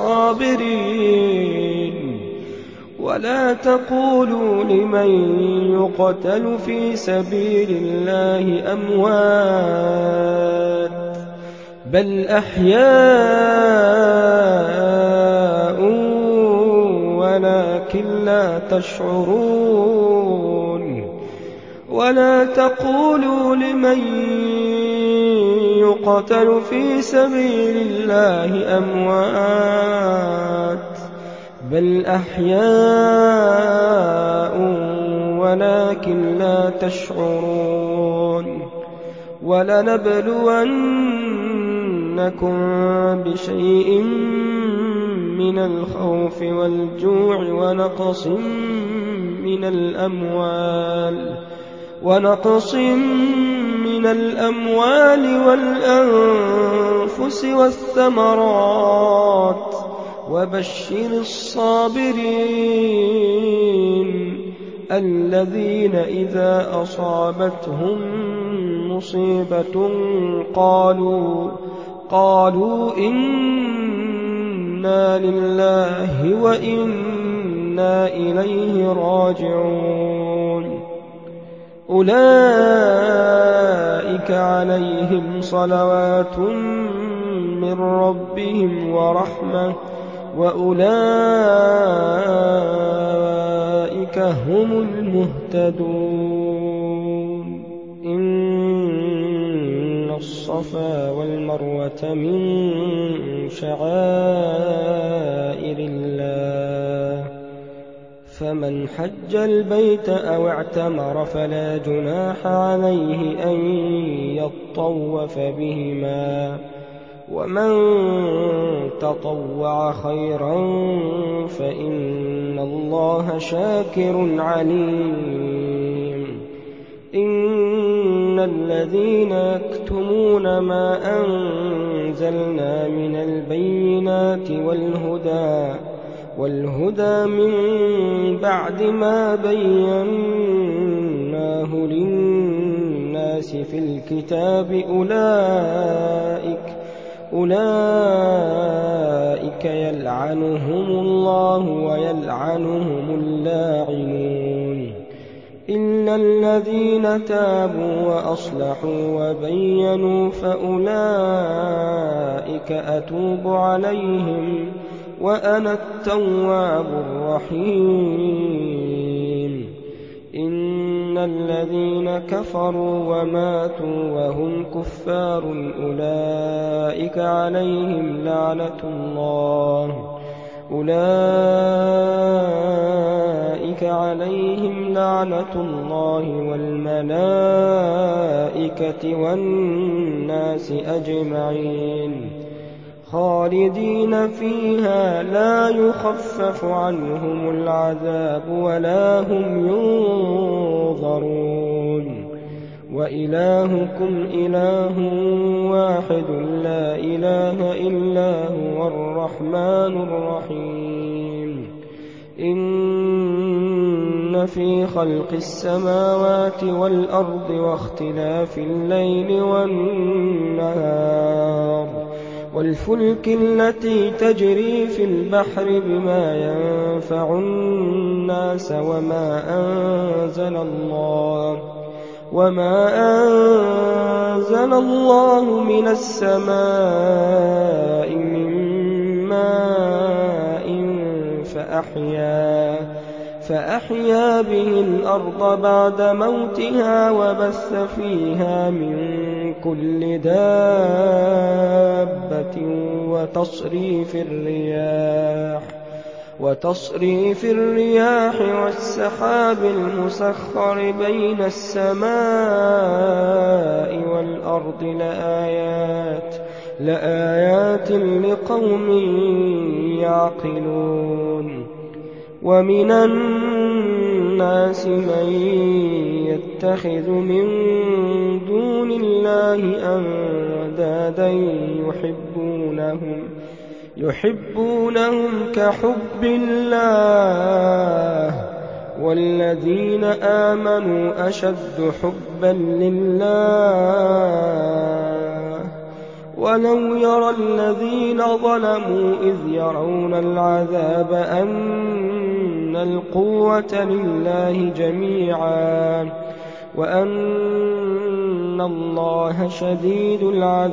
الصابرين ولا تقولوا لمن يقتل في سبيل الله أموات بل أحياء ولكن لا تشعرون ولا تقولوا لمن يقتل في سبيل الله أموات بل أحياء ولكن لا تشعرون ولنبلونكم بشيء من الخوف والجوع ونقص من الأموال ونقص من الأموال والأنفس والثمرات وبشر الصابرين الذين إذا أصابتهم مصيبة قالوا قالوا إنا لله وإنا إليه راجعون أولئك عليهم صلوات من ربهم ورحمة وأولئك هم المهتدون إن الصفا والمروة من شعائر الله فمن حج البيت أو اعتمر فلا جناح عليه أن يطوف بهما ومن تطوع خيرا فإن الله شاكر عليم إن الذين يكتمون ما أنزلنا من البينات والهدى والهدى من بعد ما بيناه للناس في الكتاب أولئك أولئك يلعنهم الله ويلعنهم اللاعنون إلا إلا الذين تابوا وأصلحوا وبينوا فأولئك أتوب عليهم وأنا التواب الرحيم. إن الذين كفروا وماتوا وهم كفار أولئك عليهم لعنة الله أولئك عليهم لعنة الله والملائكة والناس أجمعين خالدين فيها لا يخفف عنهم العذاب ولا هم ينظرون. وإلهكم إله واحد لا إله إلا هو الرحمن الرحيم. إن في خلق السماوات والأرض واختلاف الليل والنهار والفلك التي تجري في البحر بما ينفع الناس وما أنزل الله وما أنزل الله من السماء من ماء فأحيا فأحيا به الأرض بعد موتها وبث فيها من كل دابة وتصريف الرياح وتصريف الرياح والسحاب المسخر بين السماء والأرض لآيات لآيات لقوم يعقلون. ومن الناس من يتخذ من دون الله أندادا يحبونهم يحبونهم كحب الله والذين آمنوا أشد حبا لله. ولو يرى الذين ظلموا إذ يرون العذاب أن القوة لله جميعا وأن الله شديد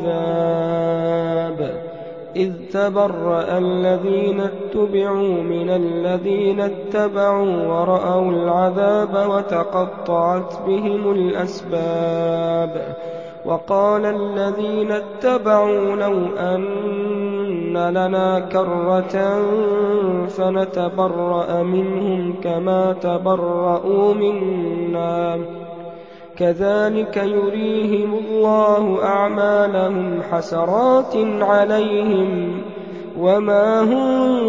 العذاب. إذ تبرأ الذين اتبعوا من الذين اتبعوا ورأوا العذاب وتقطعت بهم الأسباب. وقال الذين اتبعوا لو أن لنا كرة فنتبرأ منهم كما تبرأوا منا كذلك يريهم الله أعمالهم حسرات عليهم وما هم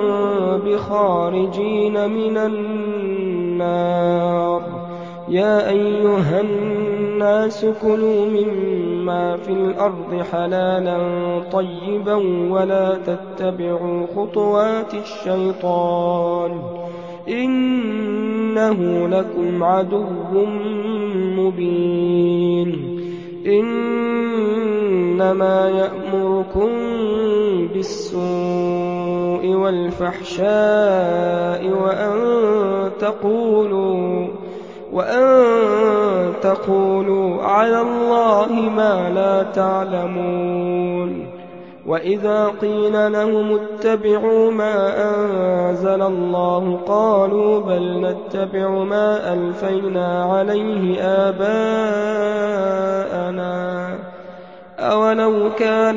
بخارجين من النار. يا أيها الناس كلوا مما في الأرض حلالا طيبا ولا تتبعوا خطوات الشيطان إنه لكم عدو مبين. إنما يأمركم بالسوء والفحشاء وأن تقولوا وأن تقولوا على الله ما لا تعلمون. وإذا قيل لهم اتبعوا ما أنزل الله قالوا بل نتبع ما ألفينا عليه آباءنا أولو كان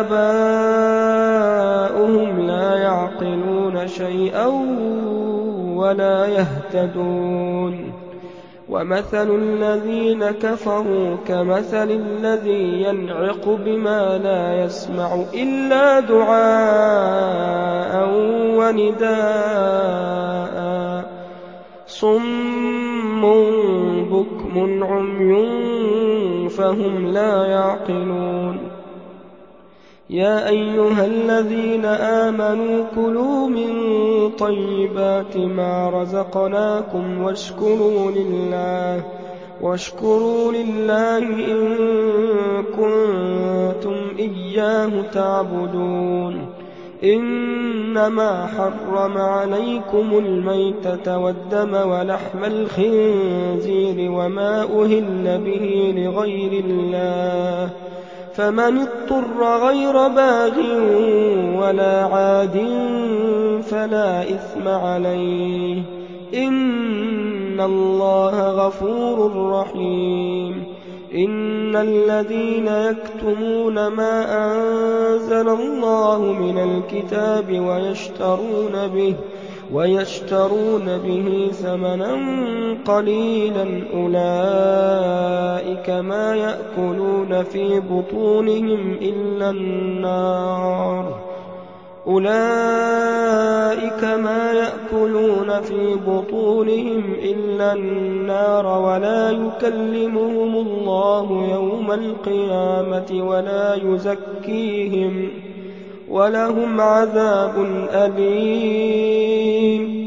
آباؤهم لا يعقلون شيئا ولا يهتدون. ومثل الذين كفروا كمثل الذي ينعق بما لا يسمع إلا دعاء ونداء صم بكم عمي فهم لا يعقلون. يا أيها الذين آمنوا كلوا من طيبات ما رزقناكم واشكروا لله واشكروا لله إن كنتم إياه تعبدون. إنما حرم عليكم الميتة والدم ولحم الخنزير وما أهل به لغير الله فمن اضطر غير باغ ولا عاد فلا إثم عليه إن الله غفور رحيم. إن الذين يكتمون ما أنزل الله من الكتاب ويشترون به ويشترون به ثمنا قليلا أولئك ما يأكلون في بطونهم إلا النار أولئك ما يأكلون في بطونهم إلا النار ولا يكلمهم الله يوم القيامة ولا يزكيهم ولهم عذاب أليم.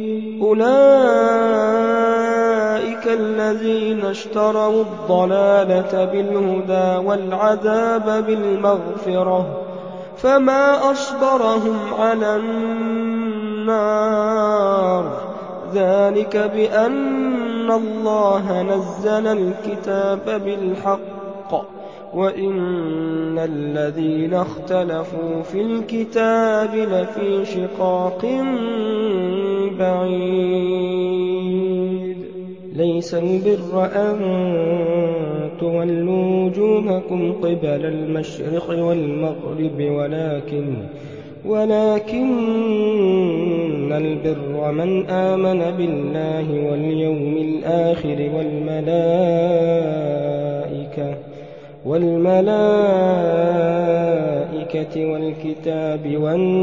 أولئك الذين اشتروا الضلالة بالهدى والعذاب بالمغفرة فما أصبرهم على النار ذلك بأن الله نزل الكتاب بالحق وإن الذين اختلفوا في الكتاب لفي شقاق بعيد. ليس البر أن تولوا وجوهكم قبل المشرق والمغرب ولكن ولكن البر من آمن بالله واليوم الآخر والملائكة والملائكة والكتاب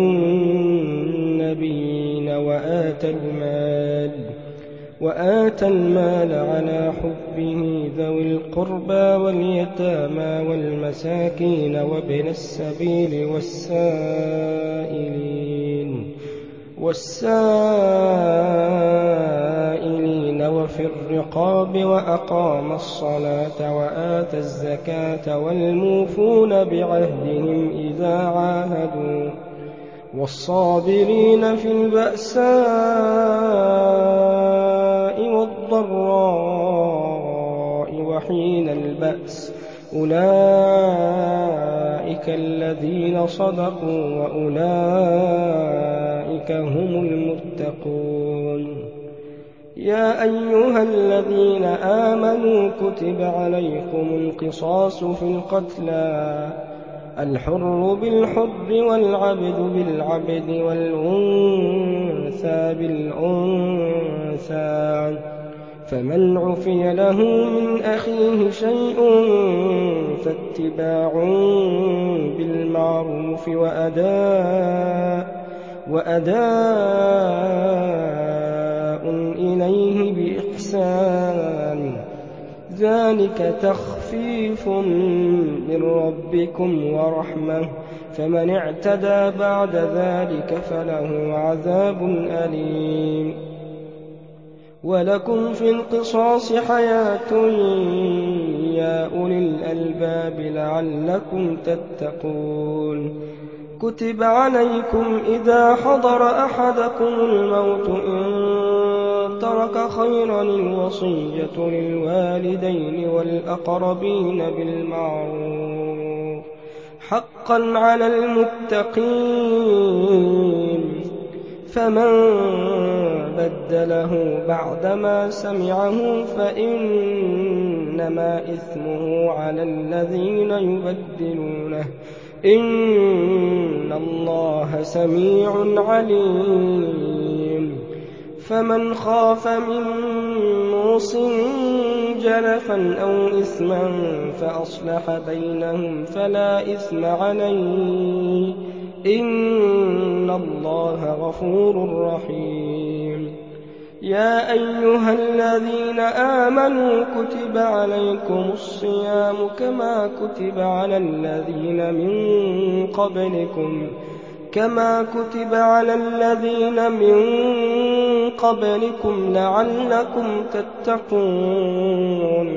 والنبيين وآتى المال وآتى المال على حبه ذوي القربى واليتامى والمساكين وابن السبيل والسائلين والسائلين وفي الرقاب وأقام الصلاة وآتى الزكاة والموفون بعهدهم إذا عاهدوا والصابرين في البأساء والضراء وحين البأس أولئك الذين صدقوا وأولئك هم المتقون. يا أيها الذين آمنوا كتب عليكم القصاص في القتلى الحر بالحر والعبد بالعبد والأنثى بالأنثى فمن عفي له من أخيه شيء فاتباع بالمعروف وأداء وأداء إليه بإحسان ذلك تخفيف من ربكم ورحمة فمن اعتدى بعد ذلك فله عذاب أليم. ولكم في القصاص حياة يا أولي الألباب لعلكم تتقون. كتب عليكم إذا حضر أحدكم الموت إن ترك خيرا الوصية للوالدين والأقربين بالمعروف حقا على المتقين فمن بدله بعدما سمعه فإنما إثمه على الذين يبدلونه إن الله سميع عليم. فمن خاف من موص جنفا أو إثما فأصلح بينهم فلا إثم عليه إن الله غفور رحيم. يا أيها الذين آمنوا كتب عليكم الصيام كما كتب على الذين من قبلكم كما كتب على الذين من قبلكم لعلكم تتقون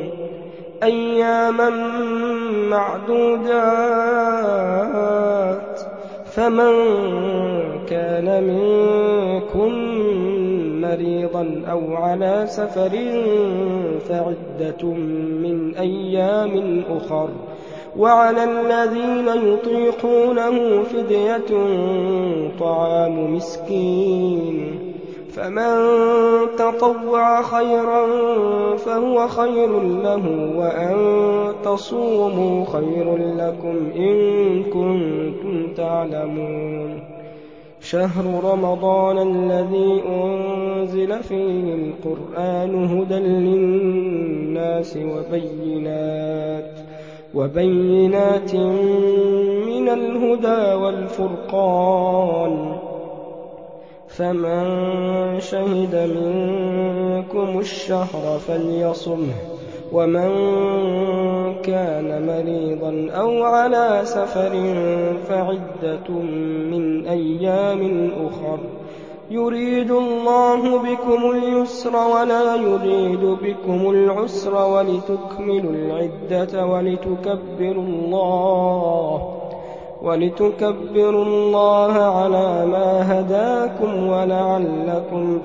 أياما معدودات فمن كان منكم مريضا أو على سفر فعدة من أيام أخر وعلى الذين يطيقونه فدية طعام مسكين فمن تطوع خيرا فهو خير له وأن تصوموا خير لكم إن كنتم تعلمون شهر رمضان الذي أنزل فيه القرآن هدى للناس وبينات وبينات من الهدى والفرقان فمن شهد منكم الشهر فليصمه ومن كان مريضا أو على سفر فعدة من أيام أخر يريد الله بكم اليسر ولا يريد بكم العسر ولتكملوا العدة ولتكبروا الله ولتكبروا الله على ما هداكم ولعلكم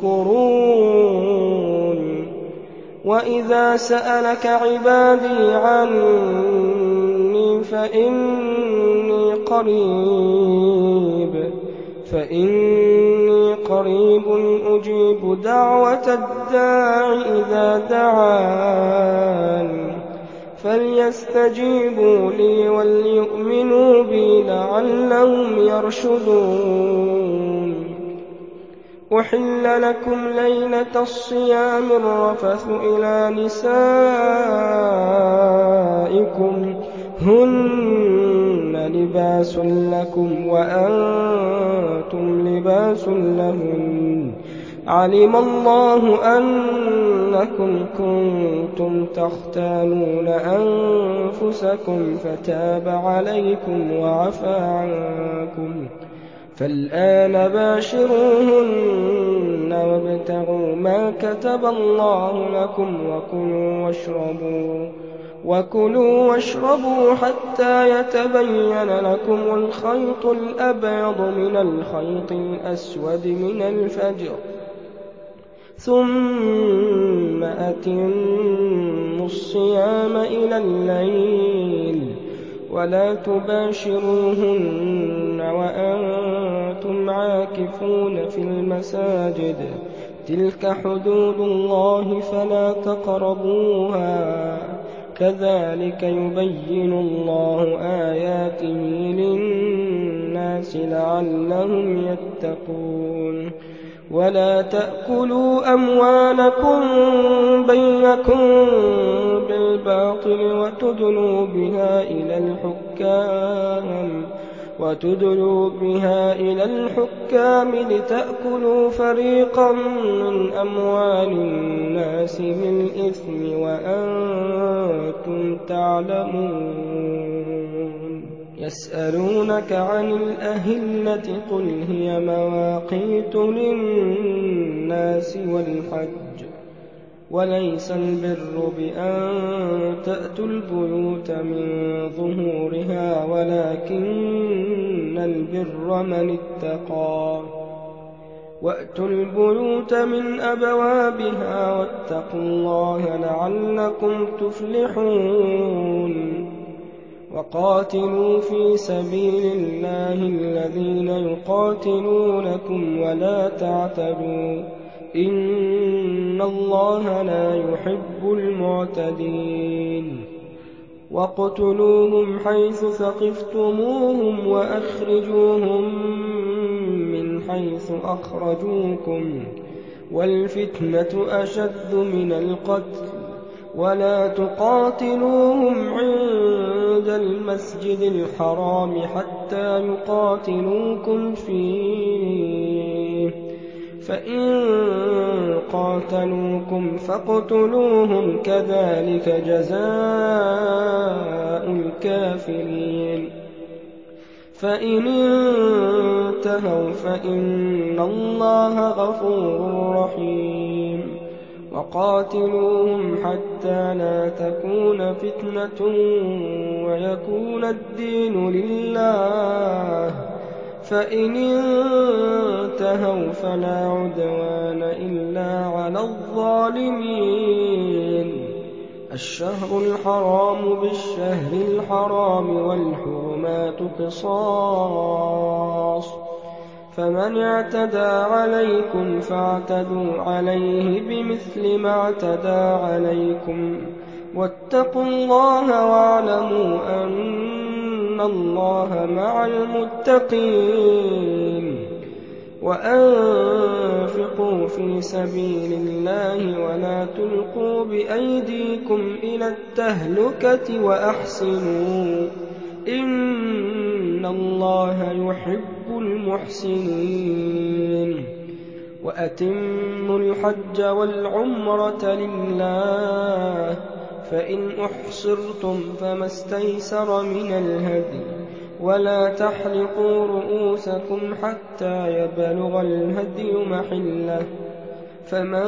تشكرون وإذا سألك عبادي عني فإني قريب فإني قريب أجيب دعوة الداع إذا دعان فليستجيبوا لي وليؤمنوا بي لعلهم يرشدون أحل لكم ليلة الصيام الرفث إلى نسائكم هن لباس لكم وأنتم لباس لهن علم الله أنكم كنتم تختانون أنفسكم فتاب عليكم وعفى عنكم فالآن باشروهن وابتغوا ما كتب الله لكم وكلوا واشربوا وكلوا واشربوا حتى يتبين لكم الخيط الأبيض من الخيط الأسود من الفجر ثم أتموا الصيام إلى الليل ولا تباشروهن وأنتم عاكفون في المساجد تلك حدود الله فلا تقربوها كذلك يبين الله آياته للناس لعلهم يتقون ولا تأكلوا أموالكم بينكم بالباطل وتدلوا بها إلى الحكام وتدلوا بها إلى الحكام لتأكلوا فريقا من أموال الناس بالإثم وأنتم تعلمون يسألونك عن الأهلة قل هي مواقيت للناس والحج وليس البر بأن تأتوا البيوت من ظهورها ولكن البر من اتقى وأتوا البيوت من أبوابها واتقوا الله لعلكم تفلحون وقاتلوا في سبيل الله الذين يقاتلونكم ولا تعتدوا إن الله لا يحب المعتدين واقتلوهم حيث ثقفتموهم وأخرجوهم من حيث أخرجوكم والفتنة أشد من القتل ولا تقاتلوهم عند المسجد الحرام حتى يقاتلوكم فيه فإن قاتلوكم فاقتلوهم كذلك جزاء الكافرين فإن انتهوا فإن الله غفور رحيم وقاتلوهم حتى لا تكون فتنة ويكون الدين لله فإن انتهوا فلا عدوان إلا على الظالمين. الشهر الحرام بالشهر الحرام والحرمات قصاص، فمن اعتدى عليكم فاعتدوا عليه بمثل ما اعتدى عليكم، واتقوا الله واعلموا أن الله مع المتقين. وأنفقوا في سبيل الله ولا تلقوا بأيديكم إلى التهلكة وأحسنوا إن الله يحب المحسنين. وأتموا الحج والعمرة لله، فإن أحصرتم فما استيسر من الهدي، ولا تحلقوا رؤوسكم حتى يبلغ الهدي محله، فمن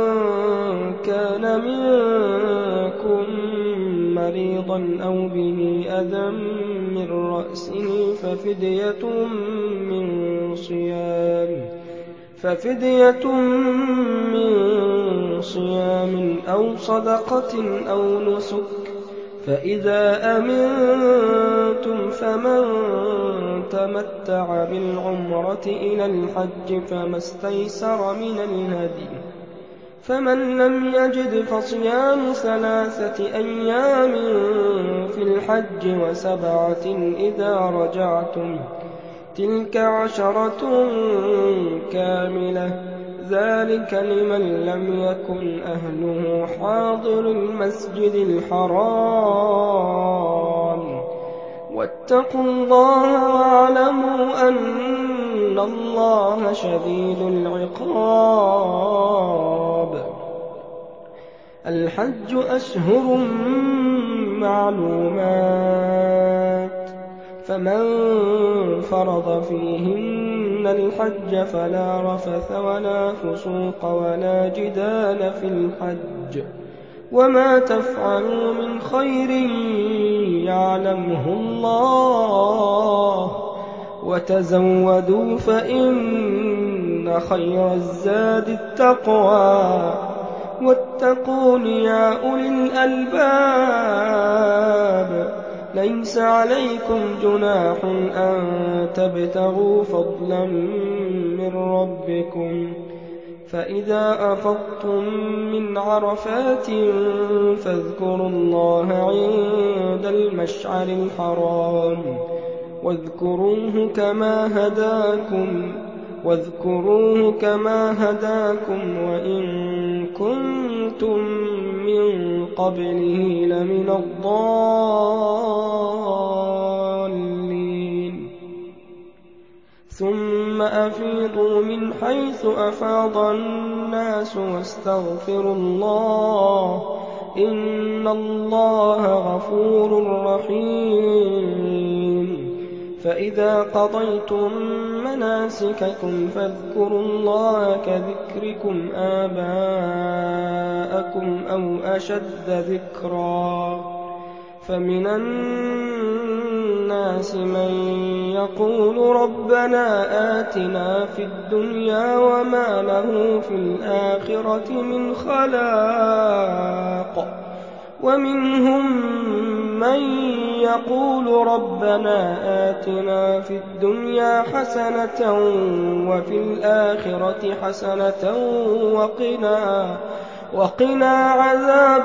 كان منكم مريضا أو به أذى من رأسه ففدية من صيام ففدية من صيام أو صدقة أو نسك، فإذا أمنتم فمن تمتع بالعمرة إلى الحج فما استيسر من الهدي، فمن لم يجد فصيام ثلاثة أيام في الحج وسبعة إذا رجعتم، تلك عشرة كاملة، ذلك لمن لم يكن أهله حاضر المسجد الحرام. واتقوا الله واعلموا أن الله شديد العقاب. الحج أشهر معلومات، فمن فرض فيهن الحج فلا رفث ولا فسوق ولا جدال في الحج، وما تفعلوا من خير يعلمه الله، وتزودوا فإن خير الزاد التقوى، واتقون يا أولي الألباب. ليس عليكم جناح أن تبتغوا فضلا من ربكم، فإذا أفضتم من عرفات فاذكروا الله عند المشعر الحرام، واذكروه كما هداكم واذكروه كما هداكم وإن كنتم من قبله لمن الضالين. ثم أفيضوا من حيث أفاض الناس واستغفروا الله إن الله غفور رحيم. فإذا قضيتم مناسككم فاذكروا الله كذكركم آباءكم أو أشد ذكرا، فمن الناس من يقول ربنا آتنا في الدنيا وما له في الآخرة من خلاق، ومنهم من يقول ربنا آتنا في الدنيا حسنة وفي الآخرة حسنة وقنا, وقنا عذاب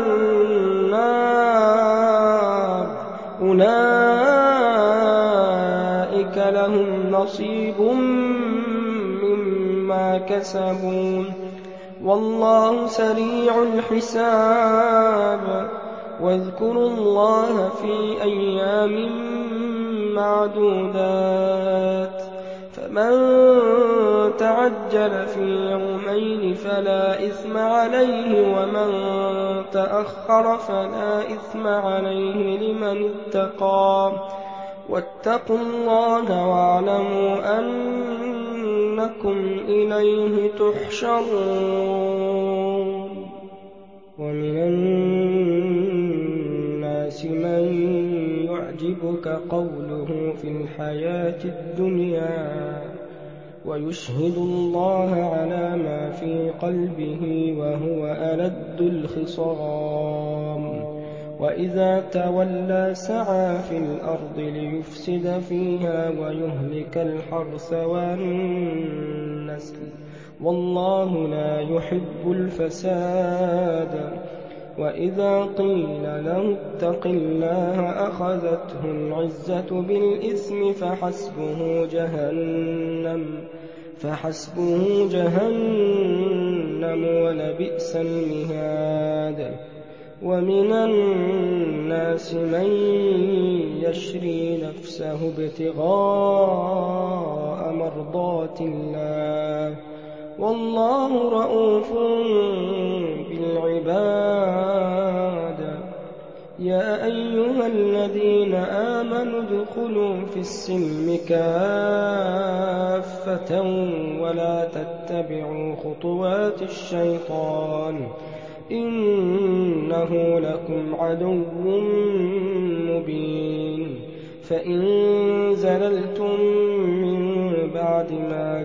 النار. أولئك لهم نصيب مما كسبوا والله سريع الحساب. واذكروا الله في أيام معدودات، فمن تعجل في يومين فلا إثم عليه ومن تأخر فلا إثم عليه لمن اتقى. واتقوا الله واعلموا أنكم إليه تحشرون. ومن الناس من يعجبك يحزنك قوله في الحياة الدنيا ويشهد الله على ما في قلبه وهو ألد الخصام وإذا تولى سعى في الأرض ليفسد فيها ويهلك الحرث والنسل والله لا يحب الفساد وإذا قيل له اتق الله أخذته العزة بالإثم فحسبه جهنم فحسبه جهنم ولبئس المهاد ومن الناس من يشري نفسه ابتغاء مرضات الله والله رءوف بالعباد يا أيها الذين آمنوا ادخلوا في السلم كافة ولا تتبعوا خطوات الشيطان إنه لكم عدو مبين فإن زللتم من بعد ما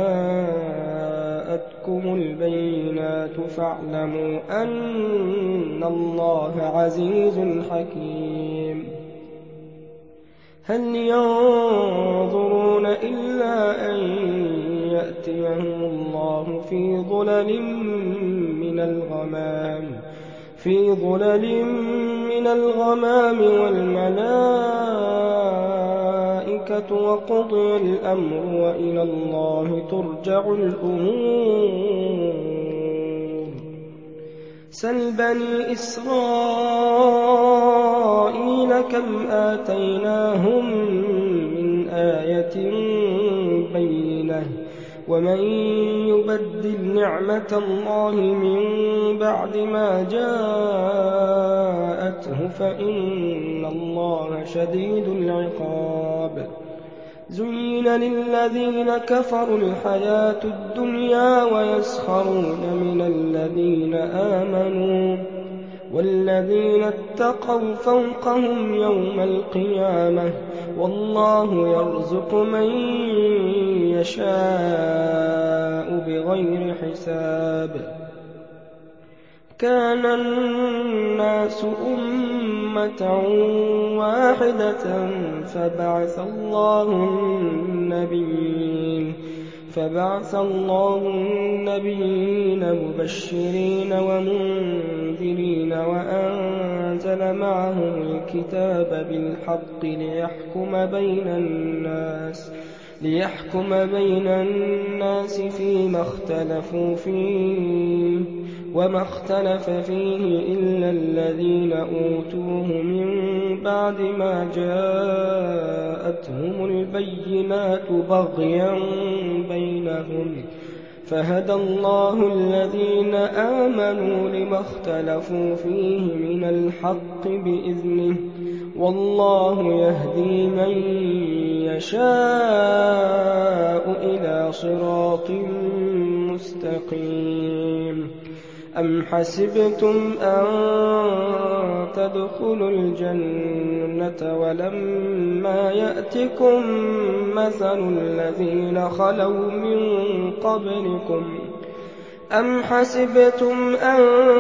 جاءتكم البينات فاعلموا أن الله عزيز حكيم هل ينظرون إلا أن يأتيهم الله في ظلل من الغمام في ظلل من الغمام والملائكة وقضي الأمر وإلى الله ترجع الأمور سل بني إسرائيل كم آتيناهم من آية بينة ومن يبدل نعمة الله من بعد ما جاءته فإن الله شديد العقاب زين للذين كفروا الحياة الدنيا ويسخرون من الذين آمنوا والذين اتقوا فوقهم يوم القيامة والله يرزق من يشاء بغير حساب كان الناس أمة واحدة فبعث الله النبيين فبعث الله النبيين مبشرين ومنذرين وأنزل معهم الكتاب بالحق ليحكم بين الناس ليحكم بين الناس فيما اختلفوا فيه وما اختلف فيه إلا الذين أوتوه من بعد ما جاءتهم البينات بغيا بينهم فهدى الله الذين آمنوا لما اختلفوا فيه من الحق بإذنه والله يهدي من يشاء إلى صراط مستقيم أم حسبتم أن تدخلوا الجنة ولما يأتكم مثل الذين خلوا من قبلكم أم حسبتم أن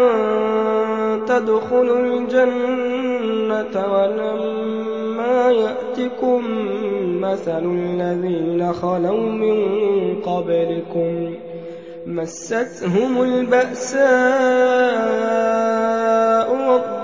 تدخلوا الجنة ولما يأتكم مثل الذين خلوا من قبلكم مستهم البأساء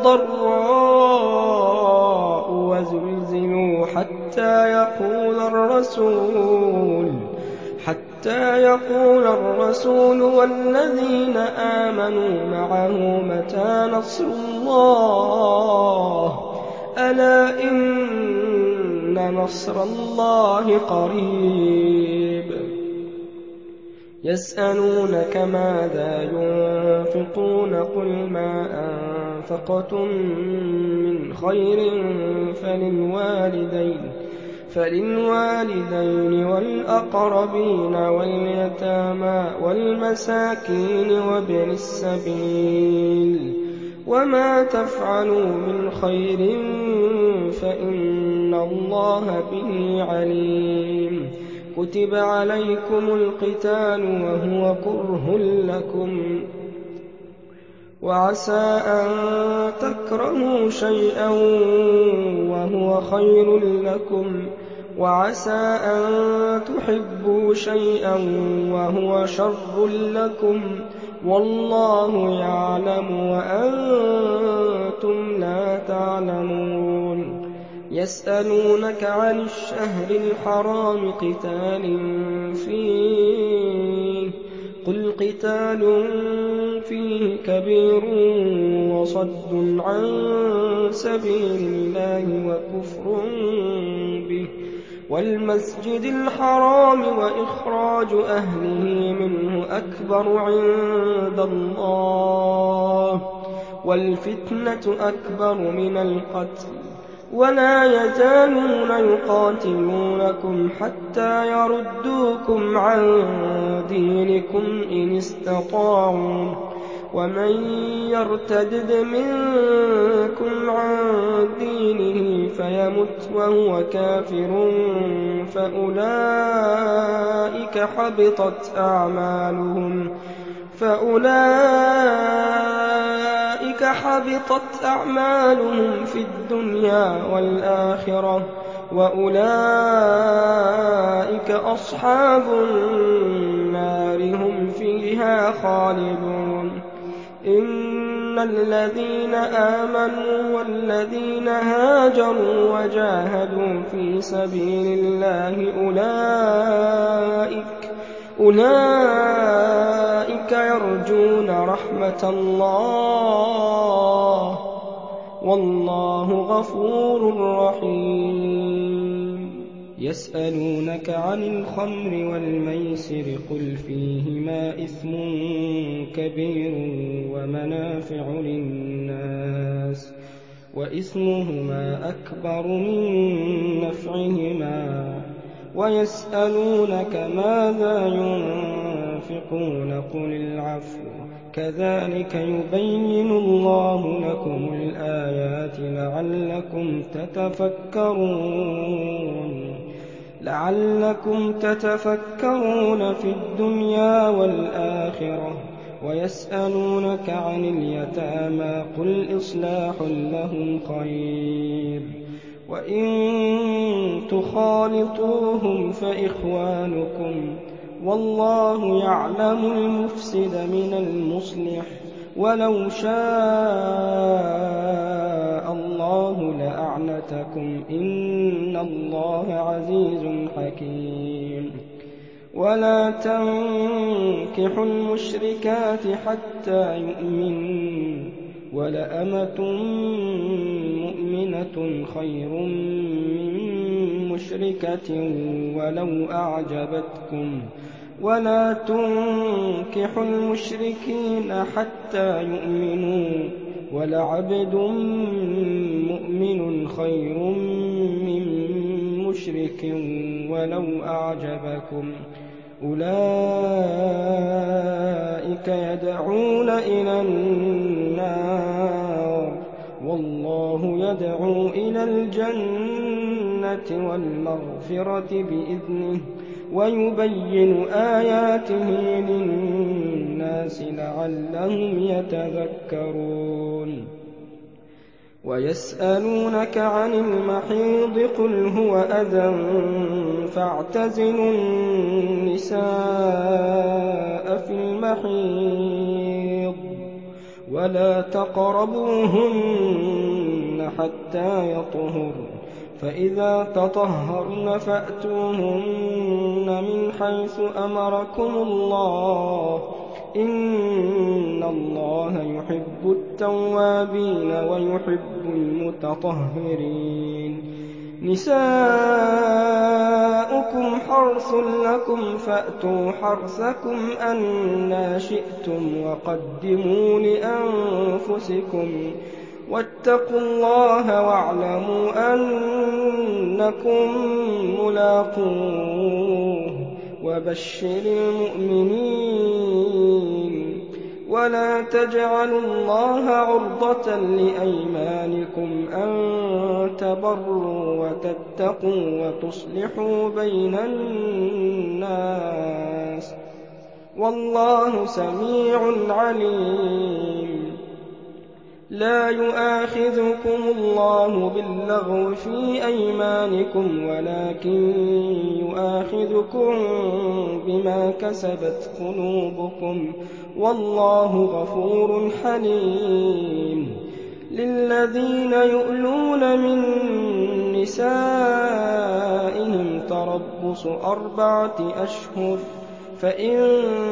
والضراء وزلزلوا حتى يقول الرسول حتى يقول الرسول والذين آمنوا معه متى نصر الله ألا إن نصر الله قريب يسألونك ماذا ينفقون قل ما أنفقتم من خير فللوالدين فللوالدين والأقربين واليتامى والمساكين وابن السبيل وما تفعلوا من خير فإن الله به عليم. كتب عليكم القتال وهو كره لكم وعسى أن تكرهوا شيئا وهو خير لكم وعسى أن تحبوا شيئا وهو شر لكم والله يعلم وأنتم لا تعلمون. يسألونك عن الشهر الحرام قتال فيه قل قتال فيه كبير وصد عن سبيل الله وكفر به والمسجد الحرام وإخراج أهله منه أكبر عند الله والفتنة أكبر من القتل ولا يزالون يقاتلونكم حتى يردوكم عن دينكم إن استطاعوا ومن يرتدد منكم عن دينه فيمت وهو كافر فأولئك حبطت أعمالهم فأولئك حبطت أعمالهم في الدنيا والآخرة وأولئك أصحاب النار هم فيها خالدون. إن الذين آمنوا والذين هاجروا وجاهدوا في سبيل الله أولئك أولئك يرجون رحمة الله والله غفور رحيم. يسألونك عن الخمر والميسر قل فيهما إثم كبير ومنافع للناس وإثمهما أكبر من نفعهما ويسألونك ماذا ينفقون قل العفو كذلك يبين الله لكم الآيات لعلكم تتفكرون لعلكم تتفكرون في الدنيا والآخرة. ويسألونك عن اليتامى قل إصلاح لهم خير وإن تخالطوهم فإخوانكم والله يعلم المفسد من المصلح ولو شاء الله لأعنتكم إن الله عزيز حكيم. ولا تنكحوا المشركات حتى يؤمنوا ولأمة مؤمنة خير من مشركة ولو أعجبتكم ولا تنكحوا المشركين حتى يؤمنوا ولعبد مؤمن خير من مشرك ولو أعجبكم أولئك يدعون إلى النار والله يدعو إلى الجنة والمغفرة بإذنه ويبين آياته للناس لعلهم يتذكرون. ويسألونك عن المحيض قل هو أذى فاعتزلوا النساء في المحيض ولا تقربوهن حتى يطهرن فإذا تطهرن فأتوهن من حيث أمركم الله إن الله يحب التوابين ويحب المتطهرين. نساؤكم حرث لكم فأتوا حرثكم أنى شئتم وقدموا لأنفسكم واتقوا الله واعلموا أنكم ملاقوه وبشر المؤمنين. ولا تجعلوا الله عرضة لأيمانكم أن تبروا وتتقوا وتصلحوا بين الناس والله سميع عليم. لا يؤاخذكم الله باللغو في أيمانكم ولكن يؤاخذكم بما كسبت قلوبكم والله غفور حليم. للذين يؤلون من نسائهم تربص أربعة أشهر فإن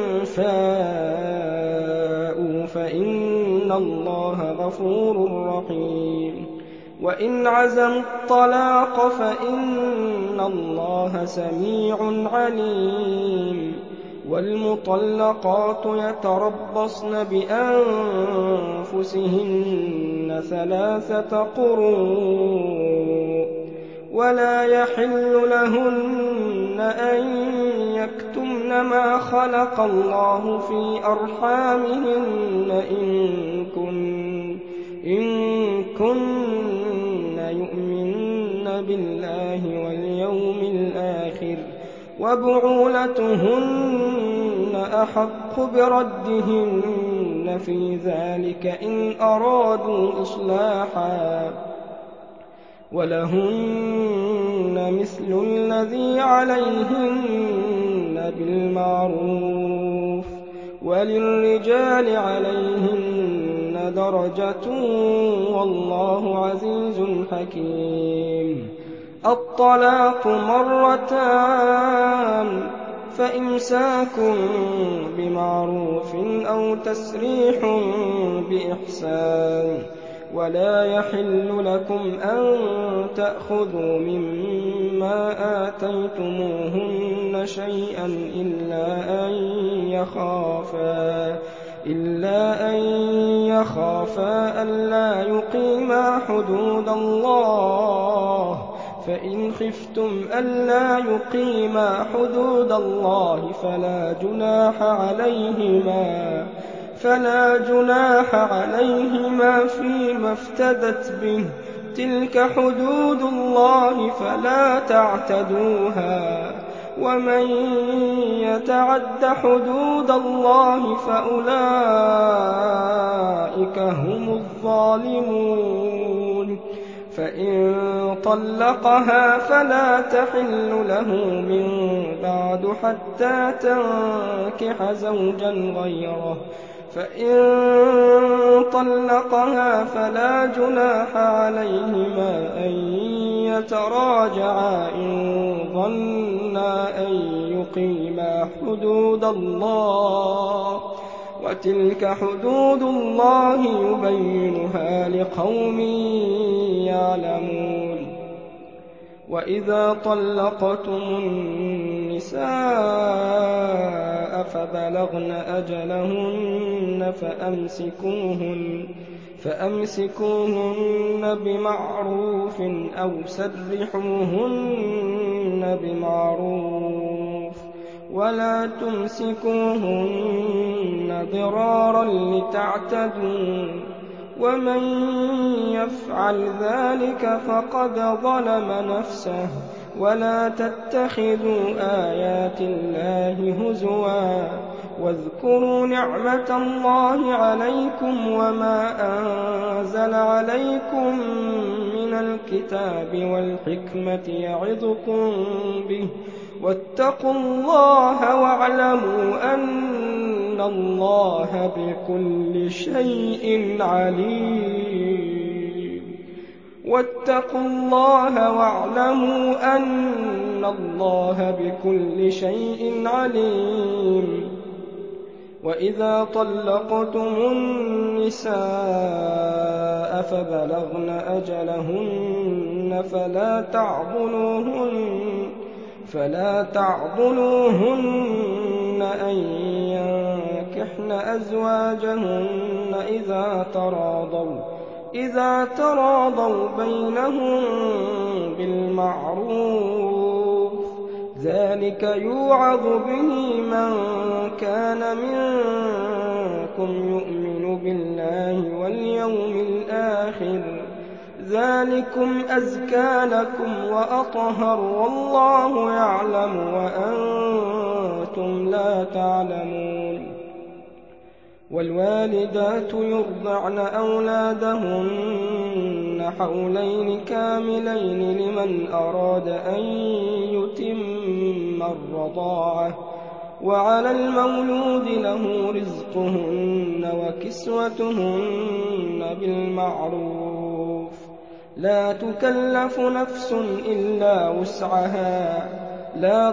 فاءوا فإن الله غفور رحيم. وإن عزموا الطلاق فإن الله سميع عليم. والمطلقات يتربصن بأنفسهن ثلاثة قروء ولا يحل لهن أن يكتمن ما خلق الله في أرحامهن إن كن, إن كن يؤمن بالله واليوم الآخر وبعولتهن أحق بردهن في ذلك إن أرادوا إصلاحا ولهن مثل الذي عليهن بالمعروف وللرجال عليهن درجة والله عزيز حكيم. الطلاق مرتان فإمساك بمعروف أو تسريح بإحسان ولا يحل لكم أن تأخذوا مما آتيتموهن شيئا إلا أن يخافا إلا أن يخافا ألا يقيما حدود الله فإن خفتم ألا يقيما حدود الله فلا جناح عليهما فلا جناح عليهما فيما افتدت به تلك حدود الله فلا تعتدوها ومن يتعد حدود الله فأولئك هم الظالمون. فإن طلقها فلا تحل له من بعد حتى تنكح زوجا غيره فإن طلقها فلا جناح عليهما أن يتراجعا إن ظنا أن يقيما حدود الله وتلك حدود الله يبينها لقوم يعلمون. وإذا طلقتم النساء فبلغن أجلهن فأمسكوهن, فأمسكوهن بمعروف أو سرحوهن بمعروف ولا تمسكوهن ضرارا لتعتدوا ومن يفعل ذلك فقد ظلم نفسه ولا تتخذوا آيات الله هزوا واذكروا نعمة الله عليكم وما أنزل عليكم من الكتاب والحكمة يعظكم به واتقوا الله واعلموا أن الله بكل شيء عليم. واتقوا الله واعلموا أن الله بكل شيء عليم. وإذا طلقتم النساء فبلغن أجلهن فلا تعضلوهن فلا تعضلوهن أن ينكحن أزواجهن إذا تراضوا إذا تراضوا بينهم بالمعروف ذلك يوعظ به من كان منكم يؤمن بالله واليوم الآخر ذلكم أزكى لكم وأطهر والله يعلم وأنتم لا تعلمون. والوالدات يرضعن أولادهن حولين كاملين لمن أراد أن يتم الرضاعة وعلى المولود له رزقهن وكسوتهن بالمعروف لا تكلف نفس إلا وسعها لا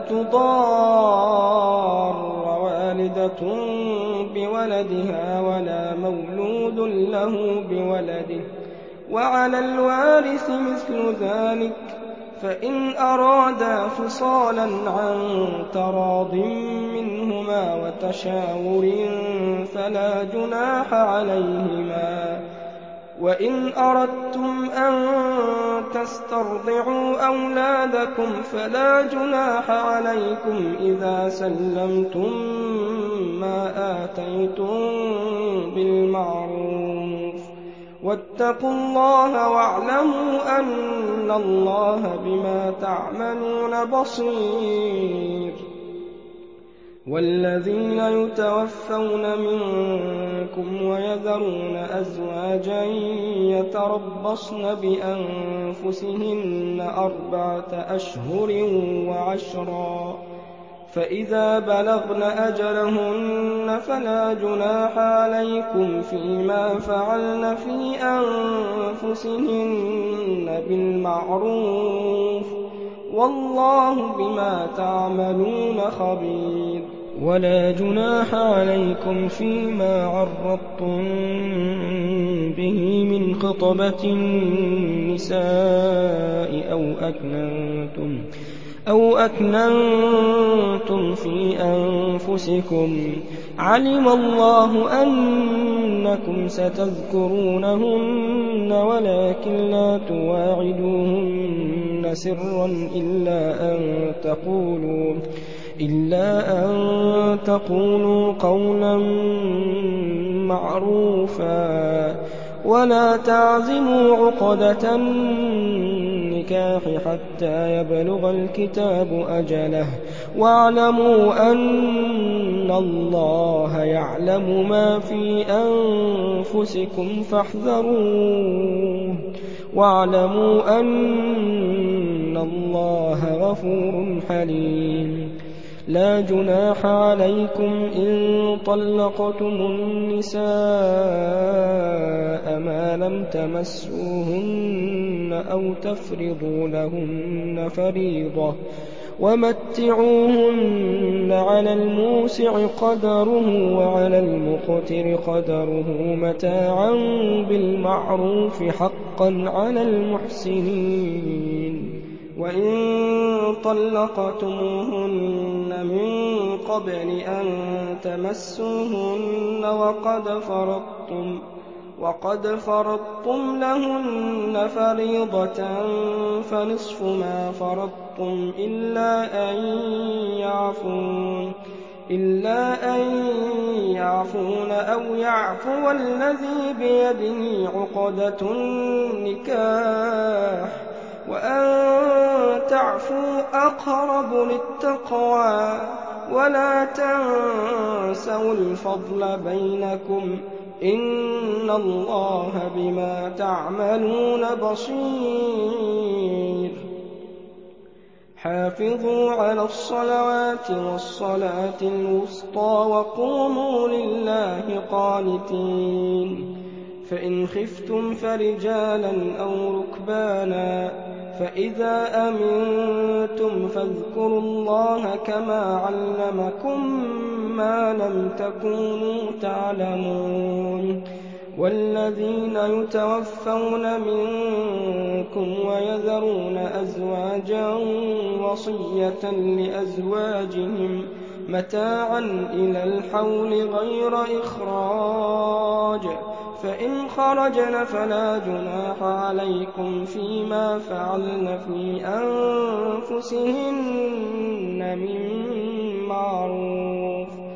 تضار والدة بولدها ولا مولود له بولده وعلى الوارث مثل ذلك فإن أرادا فصالا عن تراض منهما وتشاور فلا جناح عليهما. وإن أردتم أن تسترضعوا أولادكم فلا جناح عليكم إذا سلمتم ما آتيتم بالمعروف واتقوا الله واعلموا أن الله بما تعملون بصير. والذين يتوفون منكم ويذرون أزواجا يتربصن بأنفسهن أربعة أشهر وعشرا فإذا بلغن أجلهن فلا جناح عليكم فيما فعلن في أنفسهن بالمعروف والله بما تعملون خبير. ولا جناح عليكم فيما عرضتم به من خطبة النساء أو أكننتم أو أكننتم في أنفسكم علم الله أنكم ستذكرونهن ولكن لا تواعدوهن سرا إلا أن تقولوا إلا أن تقولوا قولا معروفا ولا تعزموا عقدة النكاح حتى يبلغ الكتاب أجله واعلموا أن الله يعلم ما في أنفسكم فاحذروه واعلموا أن الله غفور حليم. لا جناح عليكم إن طلقتم النساء ما لم تمسوهن أو تفرضوا لهن فريضة ومتعوهن على الموسع قدره وعلى المقتر قدره متاعا بالمعروف حقا على المحسنين. وإن طلقتموهن من قبل أن تمسوهن وقد فرضتم وقد فرضتم لهن فريضة فنصف ما فرضتم إلا أن يعفون إلا أن يعفون أو يعفو الذي بيده عقدة النكاح وأن تعفوا أقرب للتقوى ولا تنسوا الفضل بينكم إن الله بما تعملون بصير. حافظوا على الصلوات والصلاة الوسطى وقوموا لله قانتين. فإن خفتم فرجالا أو ركبانا فإذا أمنتم فاذكروا الله كما علمكم ما لم تكونوا تعلمون. والذين يتوفون منكم ويذرون أزواجا وصية لأزواجهم متاعا إلى الحول غير إخراج فإن خرجن فلا جناح عليكم فيما فعلن في أنفسهن من معروف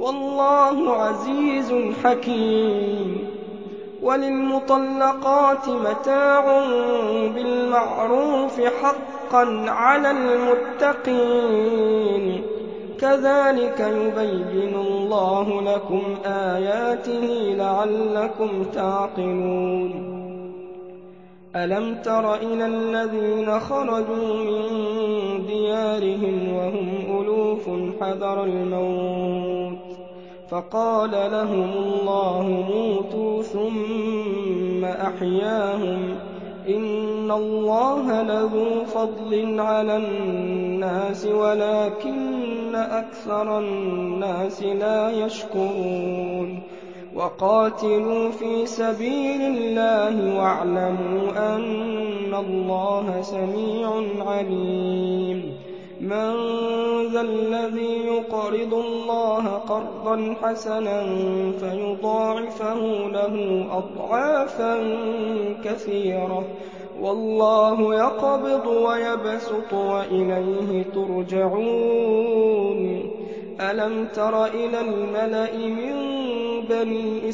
والله عزيز حكيم. وللمطلقات متاع بالمعروف حقا على المتقين كذلك يبين الله لكم آياته لعلكم تعقلون. ألم تر إلى الذين خرجوا من ديارهم وهم ألوف حذر الموت فقال لهم الله موتوا ثم أحياهم إن الله لذو فضل على الناس ولكن أكثر الناس لا يشكرون. وقاتلوا في سبيل الله واعلموا أن الله سميع عليم. من ذا الذي يقرض الله قرضا حسنا فيضاعفه له أضعافا كثيرة والله يقبض ويبسط وإليه ترجعون. ألم تر إلى الملأ من بني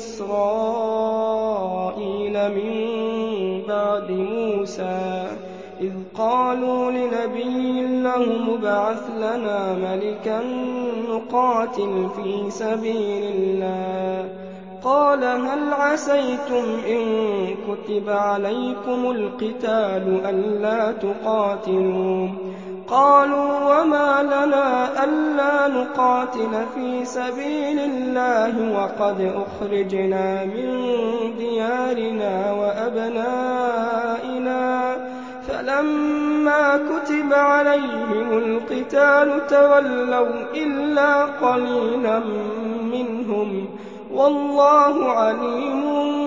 إسرائيل من بعد موسى إذ قالوا لنبي له ابعث لنا ملكا نقاتل في سبيل الله قال هل عسيتم إن كتب عليكم القتال ألا تقاتلوا قالوا وما لنا ألا نقاتل في سبيل الله وقد أخرجنا من ديارنا وأبنائنا فلما كتب عليهم القتال تولوا إلا قليلا منهم والله عليم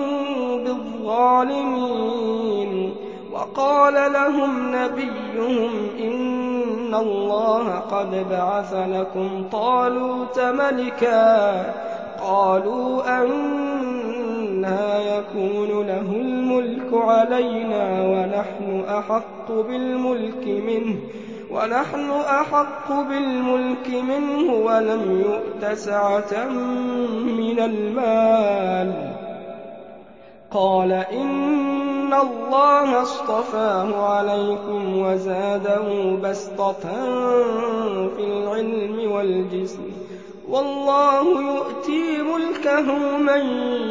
بالظالمين. وقال لهم نبيهم إن الله قد بعث لكم طالوت ملكا قالوا أنى يكون له الملك علينا ونحن أحق بالملك منه ونحن أحق بالملك منه ولم يؤت سعة من المال قال إن الله اصطفاه عليكم وزاده بسطة في العلم والجسم والله يؤتي ملكه من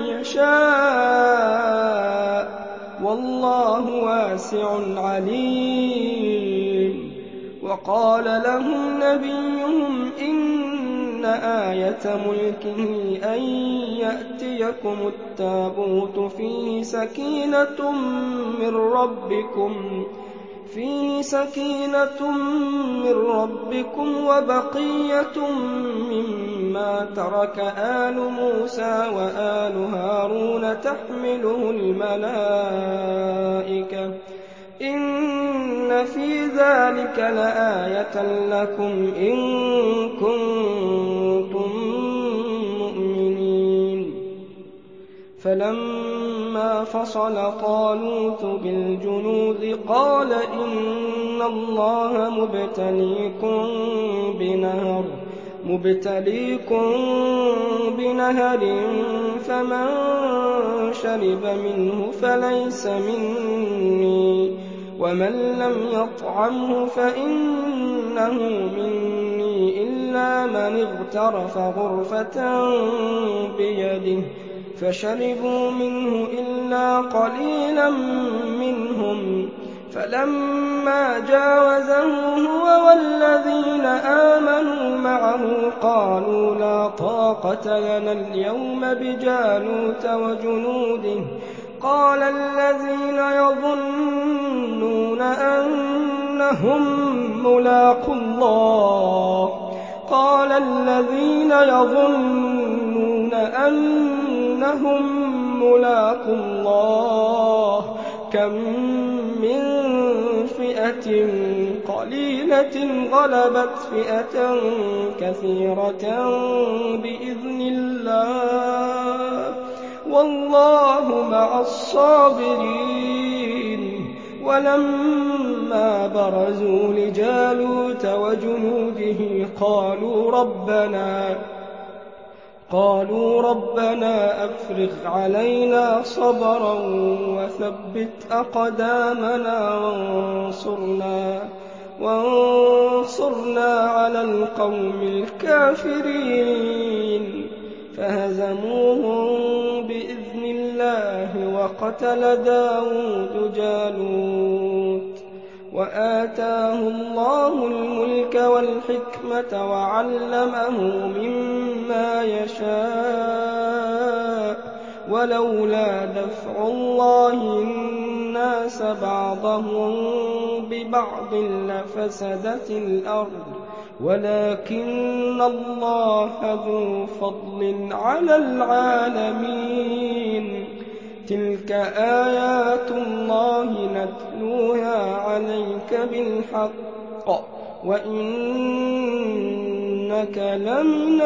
يشاء والله واسع عليم. وقال لهم نبيهم إن آية ملكه أن يأتيكم التابوت فيه سكينة من ربكم فيه سكينة من ربكم وبقية مما ترك آل موسى وآل هارون تحمله الملائكة إن في ذلك لآية لكم إن كنتم مؤمنين. فلما فصل طالوت بالجنود قال إن الله مبتليكم بنهر مبتليكم بنهر فمن شرب منه فليس مني ومن لم يطعمه فإنه مني إلا من اغترف غرفة بيده فشربوا منه إلا قليلا منهم فلما جاوزه هو والذين آمنوا معه قالوا لا طاقة لنا اليوم بجالوت وجنوده قال الذين يظنون أنهم ملاقو الله قال الذين يظنون أنهم ملاقو الله كم من فئة قليلة غلبت فئة كثيرة بإذن الله والله مع الصابرين. ولما برزوا لجالوت وجنوده قالوا ربنا قالوا ربنا أفرغ علينا صبرا وثبت أقدامنا وانصرنا, وانصرنا على القوم الكافرين. فهزموهم بإذن الله وقتل داود جالوت وآتاه الله الملك والحكمة وعلمه مما يشاء ولولا دفع الله الناس بعضهم ببعض لفسدت الأرض ولكن الله ذو فضل على العالمين. تلك آيات الله نتلوها عليك بالحق وإنك لمن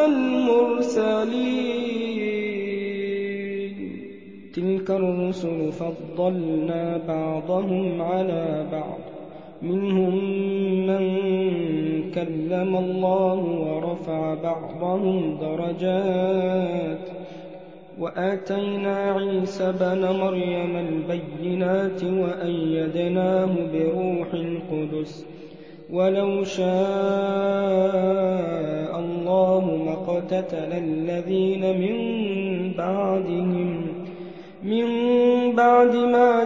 المرسلين. تلك الرسل فضلنا بعضهم على بعض منهم من كلم الله ورفع بعضهم درجات وآتينا عيسى ابن مريم البينات وأيدناه بروح القدس ولو شاء الله ما اقتتل الذين من بعدهم من بعد ما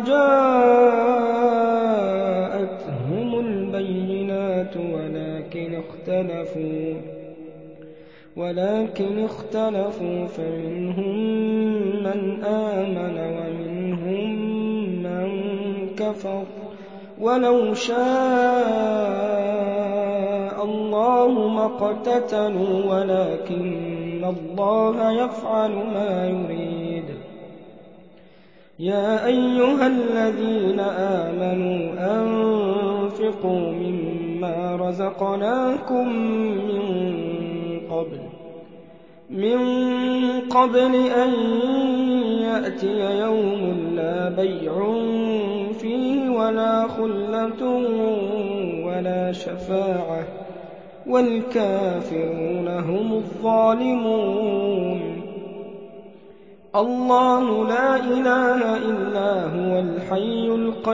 جاءتهم البينات ولكن اختلفوا ولكن اختلفوا فمنهم من آمن ومنهم من كفر ولو شاء الله ما اقتتلوا ولكن الله يفعل ما يريد. يا أيها الذين آمنوا أنفقوا مما رزقناكم من قبل من قبل أن يأتي يوم لا بيع فيه ولا خلة ولا شفاعة والكافرون هم الظالمون. الله لا إله إلا هو الحي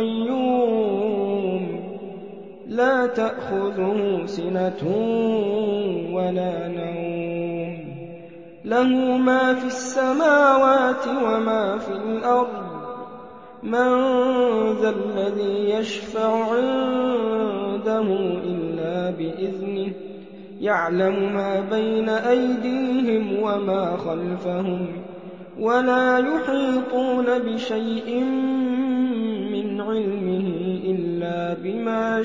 القيوم لا تأخذه سنة ولا نوم له ما في السماوات وما في الأرض. من ذا الذي يشفع عنده إلا بإذنه يعلم ما بين أيديهم وما خلفهم ولا يحيطون بشيء من علمه إلا بما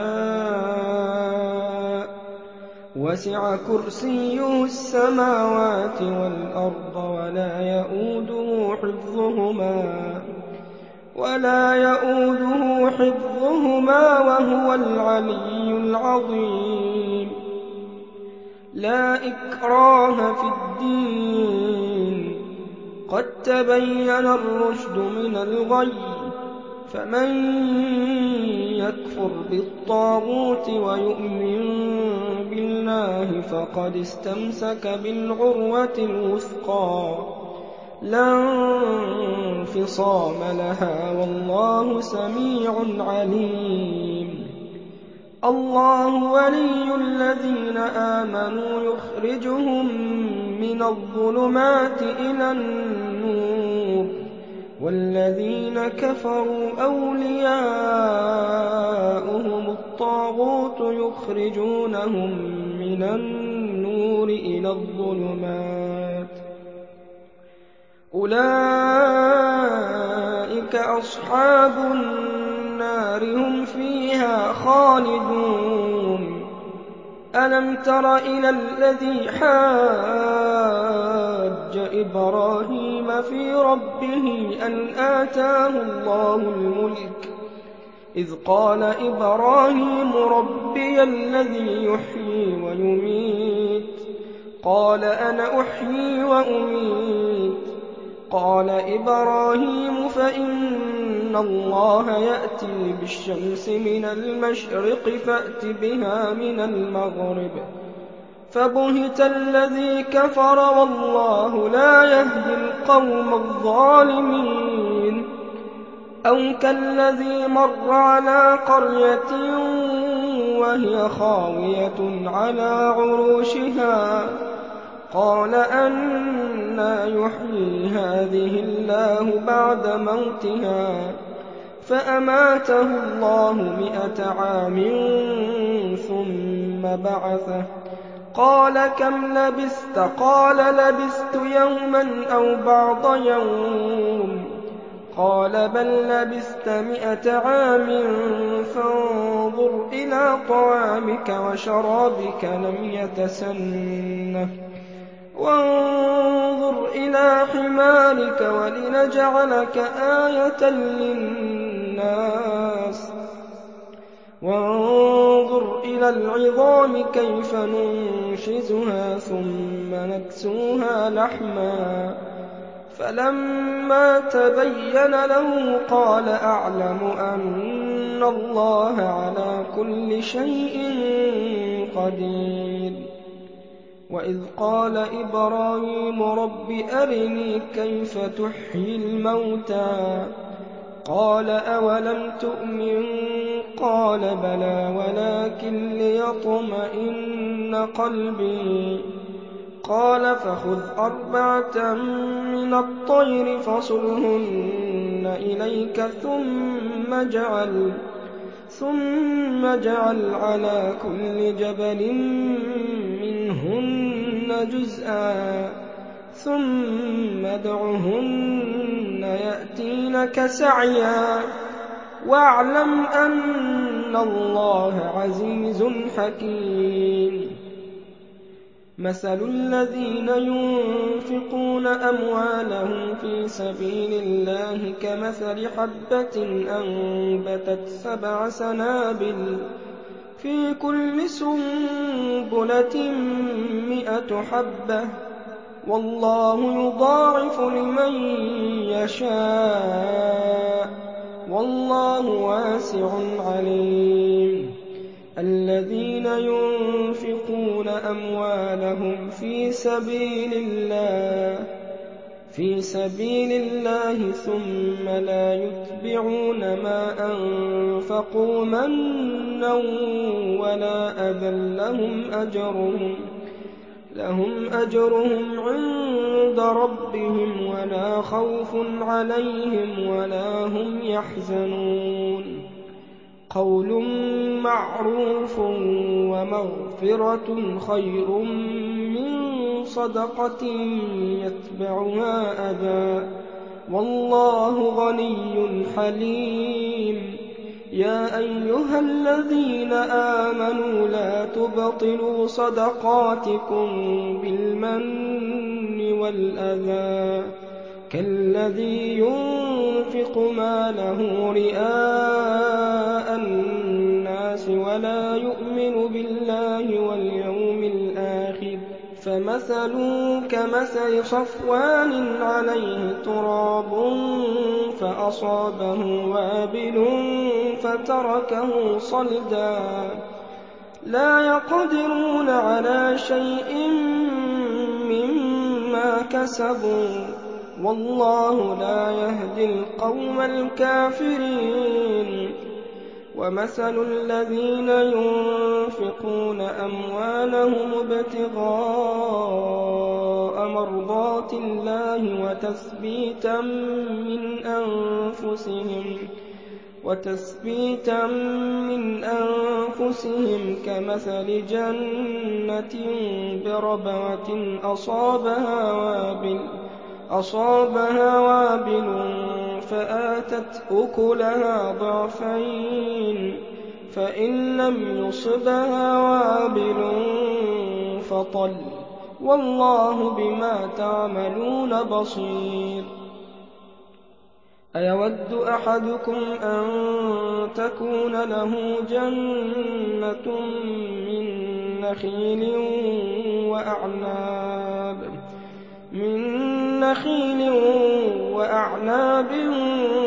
شاء وسع كرسيه السماوات والأرض ولا يؤوده حفظهما ولا يؤوده حفظهما وهو العلي العظيم. لا إكراه في الدين قد تبين الرشد من الغي فمن يكفر بالطاغوت ويؤمن بالله فقد استمسك بالعروة الوثقى لا انفصام لها والله سميع عليم. الله ولي الذين آمنوا يخرجهم من الظلمات إلى النور والذين كفروا أولياؤهم الطاغوت يخرجونهم من النور إلى الظلمات أولئك أصحاب النار هم فيها خالدون. ألم تر إلى الذي حاج إبراهيم في ربه أن آتاه الله الملك إذ قال إبراهيم ربي الذي يحيي ويميت قال أنا أحيي وأميت قال إبراهيم فإن الله يأتي بالشمس من المشرق فأت بها من المغرب فبهت الذي كفر والله لا يهدي القوم الظالمين. أو كالذي مر على قرية وهي خاوية على عروشها قال أنى يحيي هذه الله بعد موتها فأماته الله مئة عام ثم بعثه قال كم لبثت قال لبثت يوما أو بعض يوم قال بل لبثت مئة عام فانظر إلى طعامك وشرابك لم يتسنه وانظر إلى حمارك ولنجعلك آية للناس وانظر إلى العظام كيف ننشزها ثم نكسوها لحما فلما تبين له قال أعلم أن الله على كل شيء قدير. وإذ قال إبراهيم رب أرني كيف تحيي الموتى قال أولم تؤمن قال بلى ولكن ليطمئن قلبي قال فخذ أربعة من الطير فصرهن إليك ثم اجعل ثم اجعل على كل جبل منهن جزءا ثم ادعهن يأتينك سعيا واعلم أن الله عزيز حكيم. مثل الذين ينفقون أموالهم في سبيل الله كمثل حبة أنبتت سبع سنابل في كل سنبلة مئة حبة والله يضاعف لمن يشاء والله واسع عليم. الذين ينفقون أموالهم في سبيل الله في سبيل الله ثم لا يتبعون ما أنفقوا منا ولا أذى لهم أجرهم لهم أجرهم عند ربهم ولا خوف عليهم ولا هم يحزنون. قول معروف ومغفرة خير من صدقة يتبعها أذى والله غني حليم. يا أيها الذين آمنوا لا تبطلوا صدقاتكم بالمن والأذى كالذي ينفق ماله رئاء الناس ولا يؤمن بالله واليوم الآخر فمثله كمثل صفوان عليه تراب فأصابه وابل فتركه صلدا لا يقدرون على شيء مما كسبوا والله لا يهدي القوم الكافرين. ومثل الذين ينفقون أموالهم ابتغاء مرضات الله وتثبيتا من أنفسهم وتثبيتا من أنفسهم كمثل جنة بربوة أصابها وابل أصابها وابل فآتت أكلها ضعفين فإن لم يصبها وابل فطل والله بما تعملون بصير. أيود أحدكم أن تكون له جنة من نخيل وأعناب من نخيل وأعناب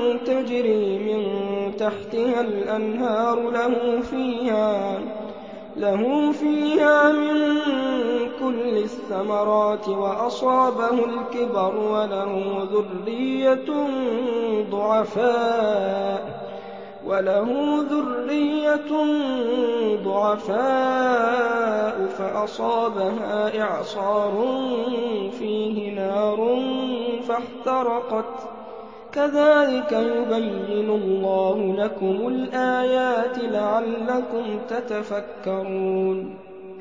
تجري من تحتها الأنهار له فيها له فيها من كل الثمرات وأصابه الكبر وله ذرية ضعفاء وله ذرية ضعفاء فأصابها إعصار فيه نار فاحترقت كذلك يبين الله لكم الآيات لعلكم تتفكرون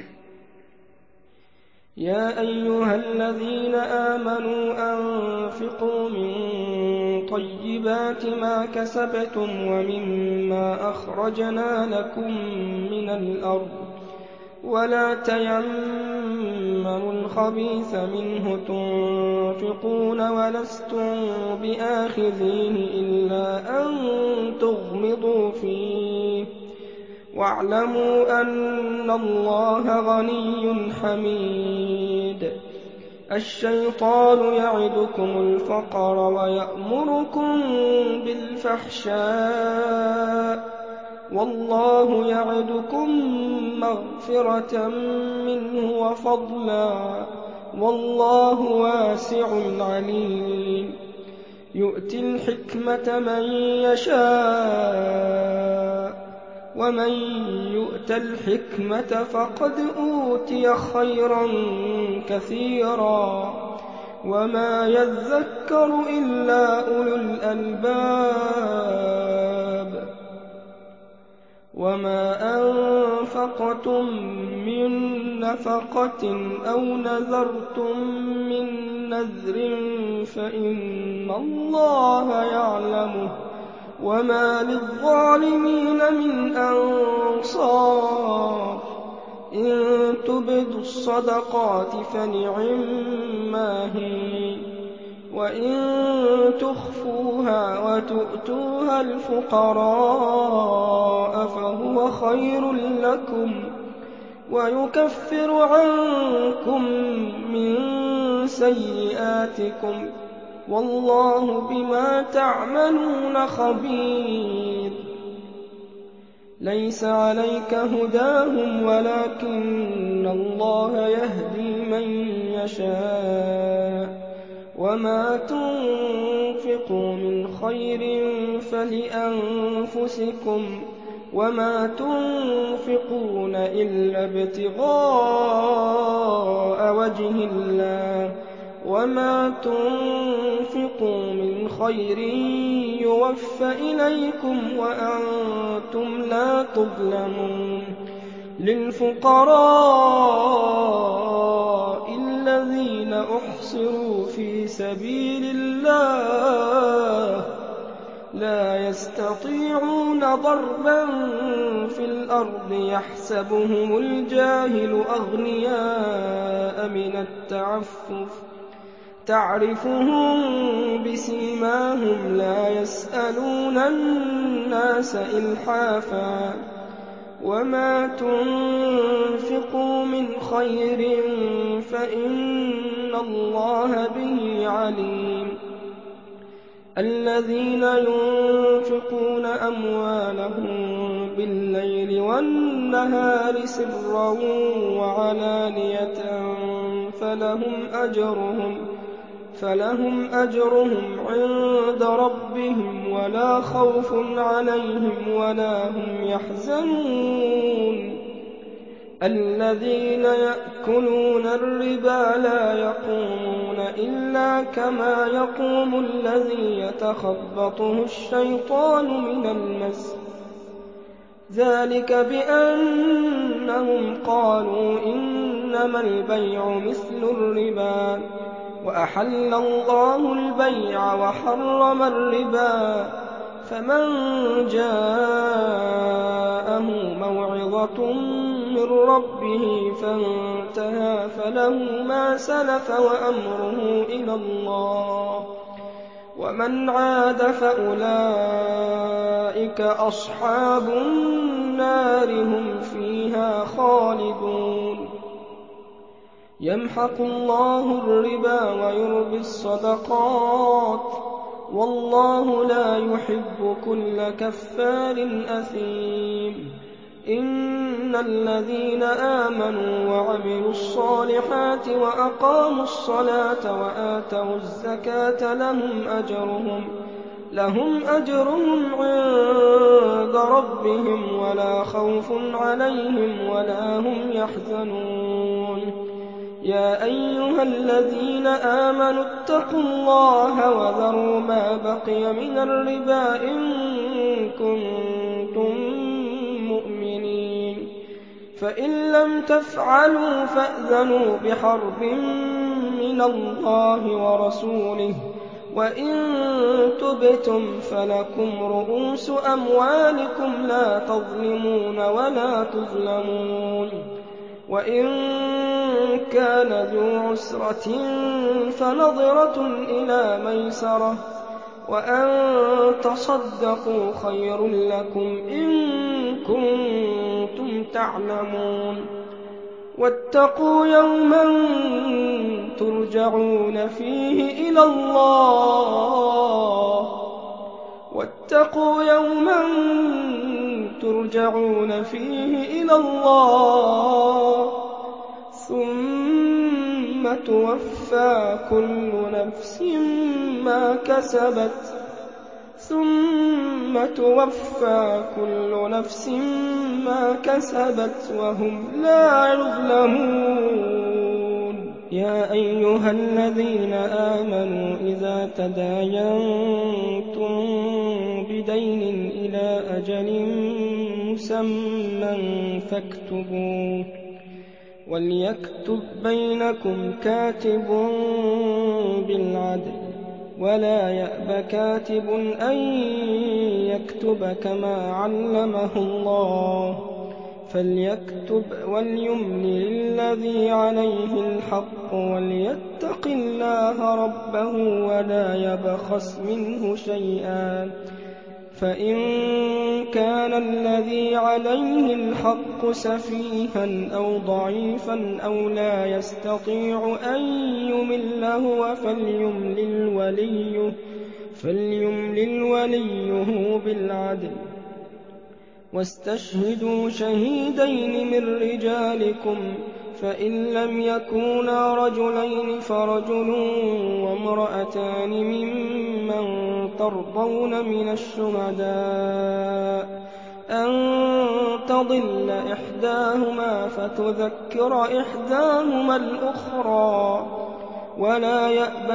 يا أيها الذين آمنوا أنفقوا من طيبات ما كسبتم ومما أخرجنا لكم من الأرض ولا تيمموا الخبيث منه تنفقون ولستم بآخذيه إلا أن تغمضوا فيه واعلموا أن الله غني حميد الشيطان يعدكم الفقر ويأمركم بالفحشاء والله يعدكم مغفرة منه وفضلا والله واسع عليم يؤتي الحكمة من يشاء ومن يؤت الحكمة فقد أوتي خيرا كثيرا وما يذكر إلا أولو الألباب وما أنفقتم من نفقة أو نذرتم من نذر فإن الله يعلمه وما للظالمين من أنصار إن تبدوا الصدقات فنعما هي وإن تخفوها وتؤتوها الفقراء فهو خير لكم ويكفر عنكم من سيئاتكم والله بما تعملون خبير ليس عليك هداهم ولكن الله يهدي من يشاء وما تنفقوا من خير فلأنفسكم وما تنفقون إلا ابتغاء وجه الله وما تنفقوا من خير يوفى إليكم وأنتم لا تظلمون للفقراء الذين أحصروا في سبيل الله لا يستطيعون ضربا في الأرض يحسبهم الجاهل أغنياء من التعفف تعرفهم بسيماهم لا يسألون الناس إلحافا وما تنفقوا من خير فإن الله به عليم الذين ينفقون أموالهم بالليل والنهار سرا وعلانية فلهم أجرهم فلهم أجرهم عند ربهم ولا خوف عليهم ولا هم يحزنون الذين يأكلون الربا لا يقومون إلا كما يقوم الذي يتخبطه الشيطان من المس ذلك بأنهم قالوا إنما البيع مثل الربا وأحل الله البيع وحرم الربا فمن جاءه موعظة من ربه فانتهى فله ما سلف وأمره إلى الله ومن عاد فأولئك أصحاب النار هم فيها خالدون يمحق الله الربا ويربي الصدقات والله لا يحب كل كفار أثيم إن الذين آمنوا وعملوا الصالحات وأقاموا الصلاة وآتوا الزكاة لهم أجرهم لهم أجرهم عند ربهم ولا خوف عليهم ولا هم يحزنون يا أيها الذين آمنوا اتقوا الله وذروا ما بقي من الربا إن كنتم مؤمنين فإن لم تفعلوا فأذنوا بحرب من الله ورسوله وإن تبتم فلكم رؤوس أموالكم لا تظلمون ولا تظلمون وإن كان ذو عسرة فنظرة إلى ميسرة وأن تصدقوا خير لكم إن كنتم تعلمون واتقوا يوما ترجعون فيه إلى الله واتقوا يوما ترجعون فيه إلى الله ثم توفى كل نفس ما كسبت ثم توفى كل نفس ما كسبت وهم لا يظلمون يا أيها الذين آمنوا إذا تداينتم بدين إلى أجل مسمى فاكتبوه وليكتب بينكم كاتب بالعدل ولا يأب كاتب أن يكتب كما علمه الله فليكتب وليملل الذي عليه الحق وليتق الله ربه ولا يبخس منه شيئا فإن كان الذي عليه الحق سفيها أو ضعيفا أو لا يستطيع أن يمل هو فليملل وليه, فليملل وليه بالعدل واستشهدوا شهيدين من رجالكم فإن لم يكونا رجلين فرجل وامرأتان ممن ترضون من الشهداء أن تضل إحداهما فتذكر إحداهما الأخرى ولا يأبى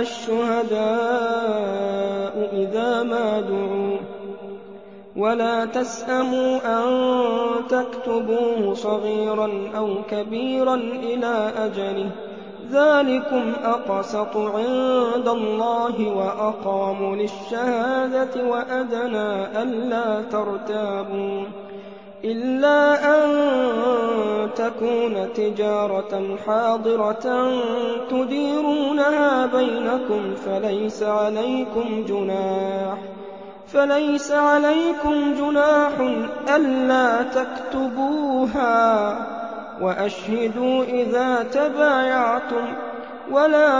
الشهداء إذا ما دعوا ولا تسأموا أن تكتبوه صغيرا أو كبيرا إلى أجله ذلكم أقسط عند الله وأقام للشهادة وأدنى ألا ترتابوا إلا أن تكون تجارة حاضرة تديرونها بينكم فليس عليكم جناح فليس عليكم جناح ألا تكتبوها وأشهدوا إذا تبايعتم ولا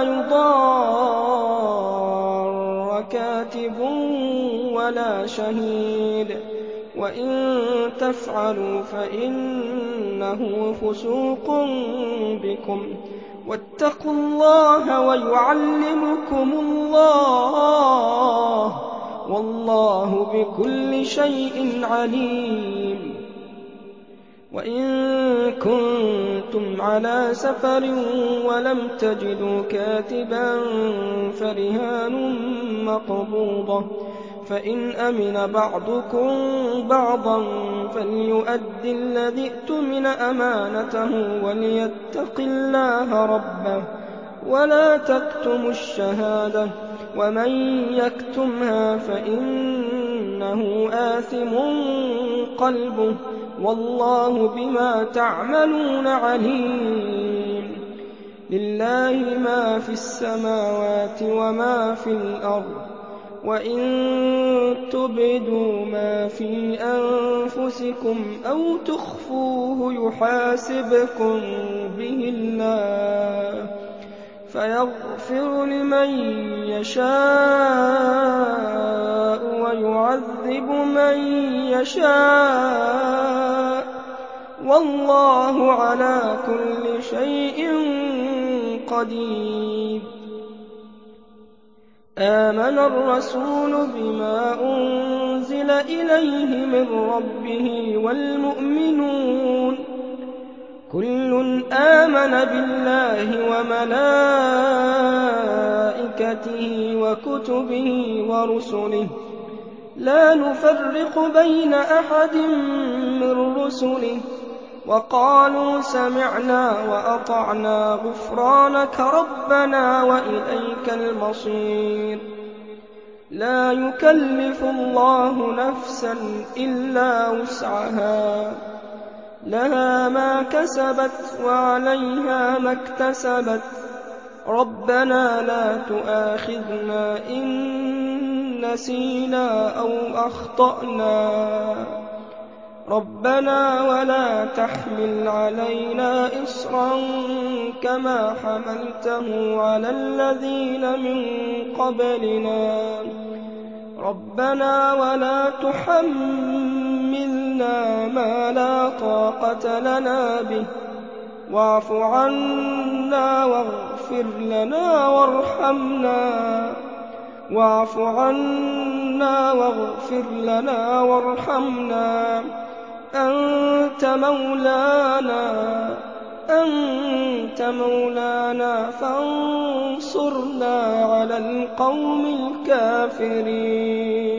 يضار كاتب ولا شهيد وإن تفعلوا فإنه فسوق بكم واتقوا الله ويعلمكم الله والله بكل شيء عليم وإن كنتم على سفر ولم تجدوا كاتبا فرهان مقبوضة فإن أمن بعضكم بعضا فليؤد الذي اؤتمن أمانته وليتق الله ربه ولا تكتموا الشهادة ومن يكتمها فإنه آثم قلبه والله بما تعملون عليم لله ما في السماوات وما في الأرض وإن تبدوا ما في أنفسكم أو تخفوه يحاسبكم به الله فيغفر لمن يشاء ويعذب من يشاء وَاللَّهُ عَلَىٰ كُلِّ شَيْءٍ قَدِيرٌ آمَنَ الرَّسُولُ بِمَا أُنزِلَ إِلَيْهِ مِن رَّبِّهِ وَالْمُؤْمِنُونَ كُلٌّ آمَنَ بِاللَّهِ وَمَلَائِكَتِهِ وَكُتُبِهِ وَرُسُلِهِ لَا نُفَرِّقُ بَيْنَ أَحَدٍ مِّن رُّسُلِهِ وَقَالُوا سَمِعْنَا وَأَطَعْنَا غُفْرَانَكَ رَبَّنَا وَإِلَيْكَ الْمَصِيرُ لَا يُكَلِّفُ اللَّهُ نَفْسًا إِلَّا وُسْعَهَا لَهَا مَا كَسَبَتْ وَعَلَيْهَا مَا اكْتَسَبَتْ رَبَّنَا لَا تُؤَاخِذْنَا إِن نَّسِينَا أَوْ أَخْطَأْنَا رَبَّنَا وَلَا تَحْمِلْ عَلَيْنَا إِصْرًا كَمَا حَمَلْتَهُ عَلَى الَّذِينَ مِن قَبْلِنَا رَبَّنَا وَلَا تُحَمِّلْنَا مَا لَا طَاقَةَ لَنَا بِهِ وَاعْفُ عَنَّا وَاغْفِرْ لَنَا وَارْحَمْنَا وَاعْفُ عَنَّا وَاغْفِرْ لَنَا وَارْحَمْنَا أَنتَ مَوْلَانَا أَنتَ مَوْلَانَا فَانصُرْنَا عَلَى الْقَوْمِ الْكَافِرِينَ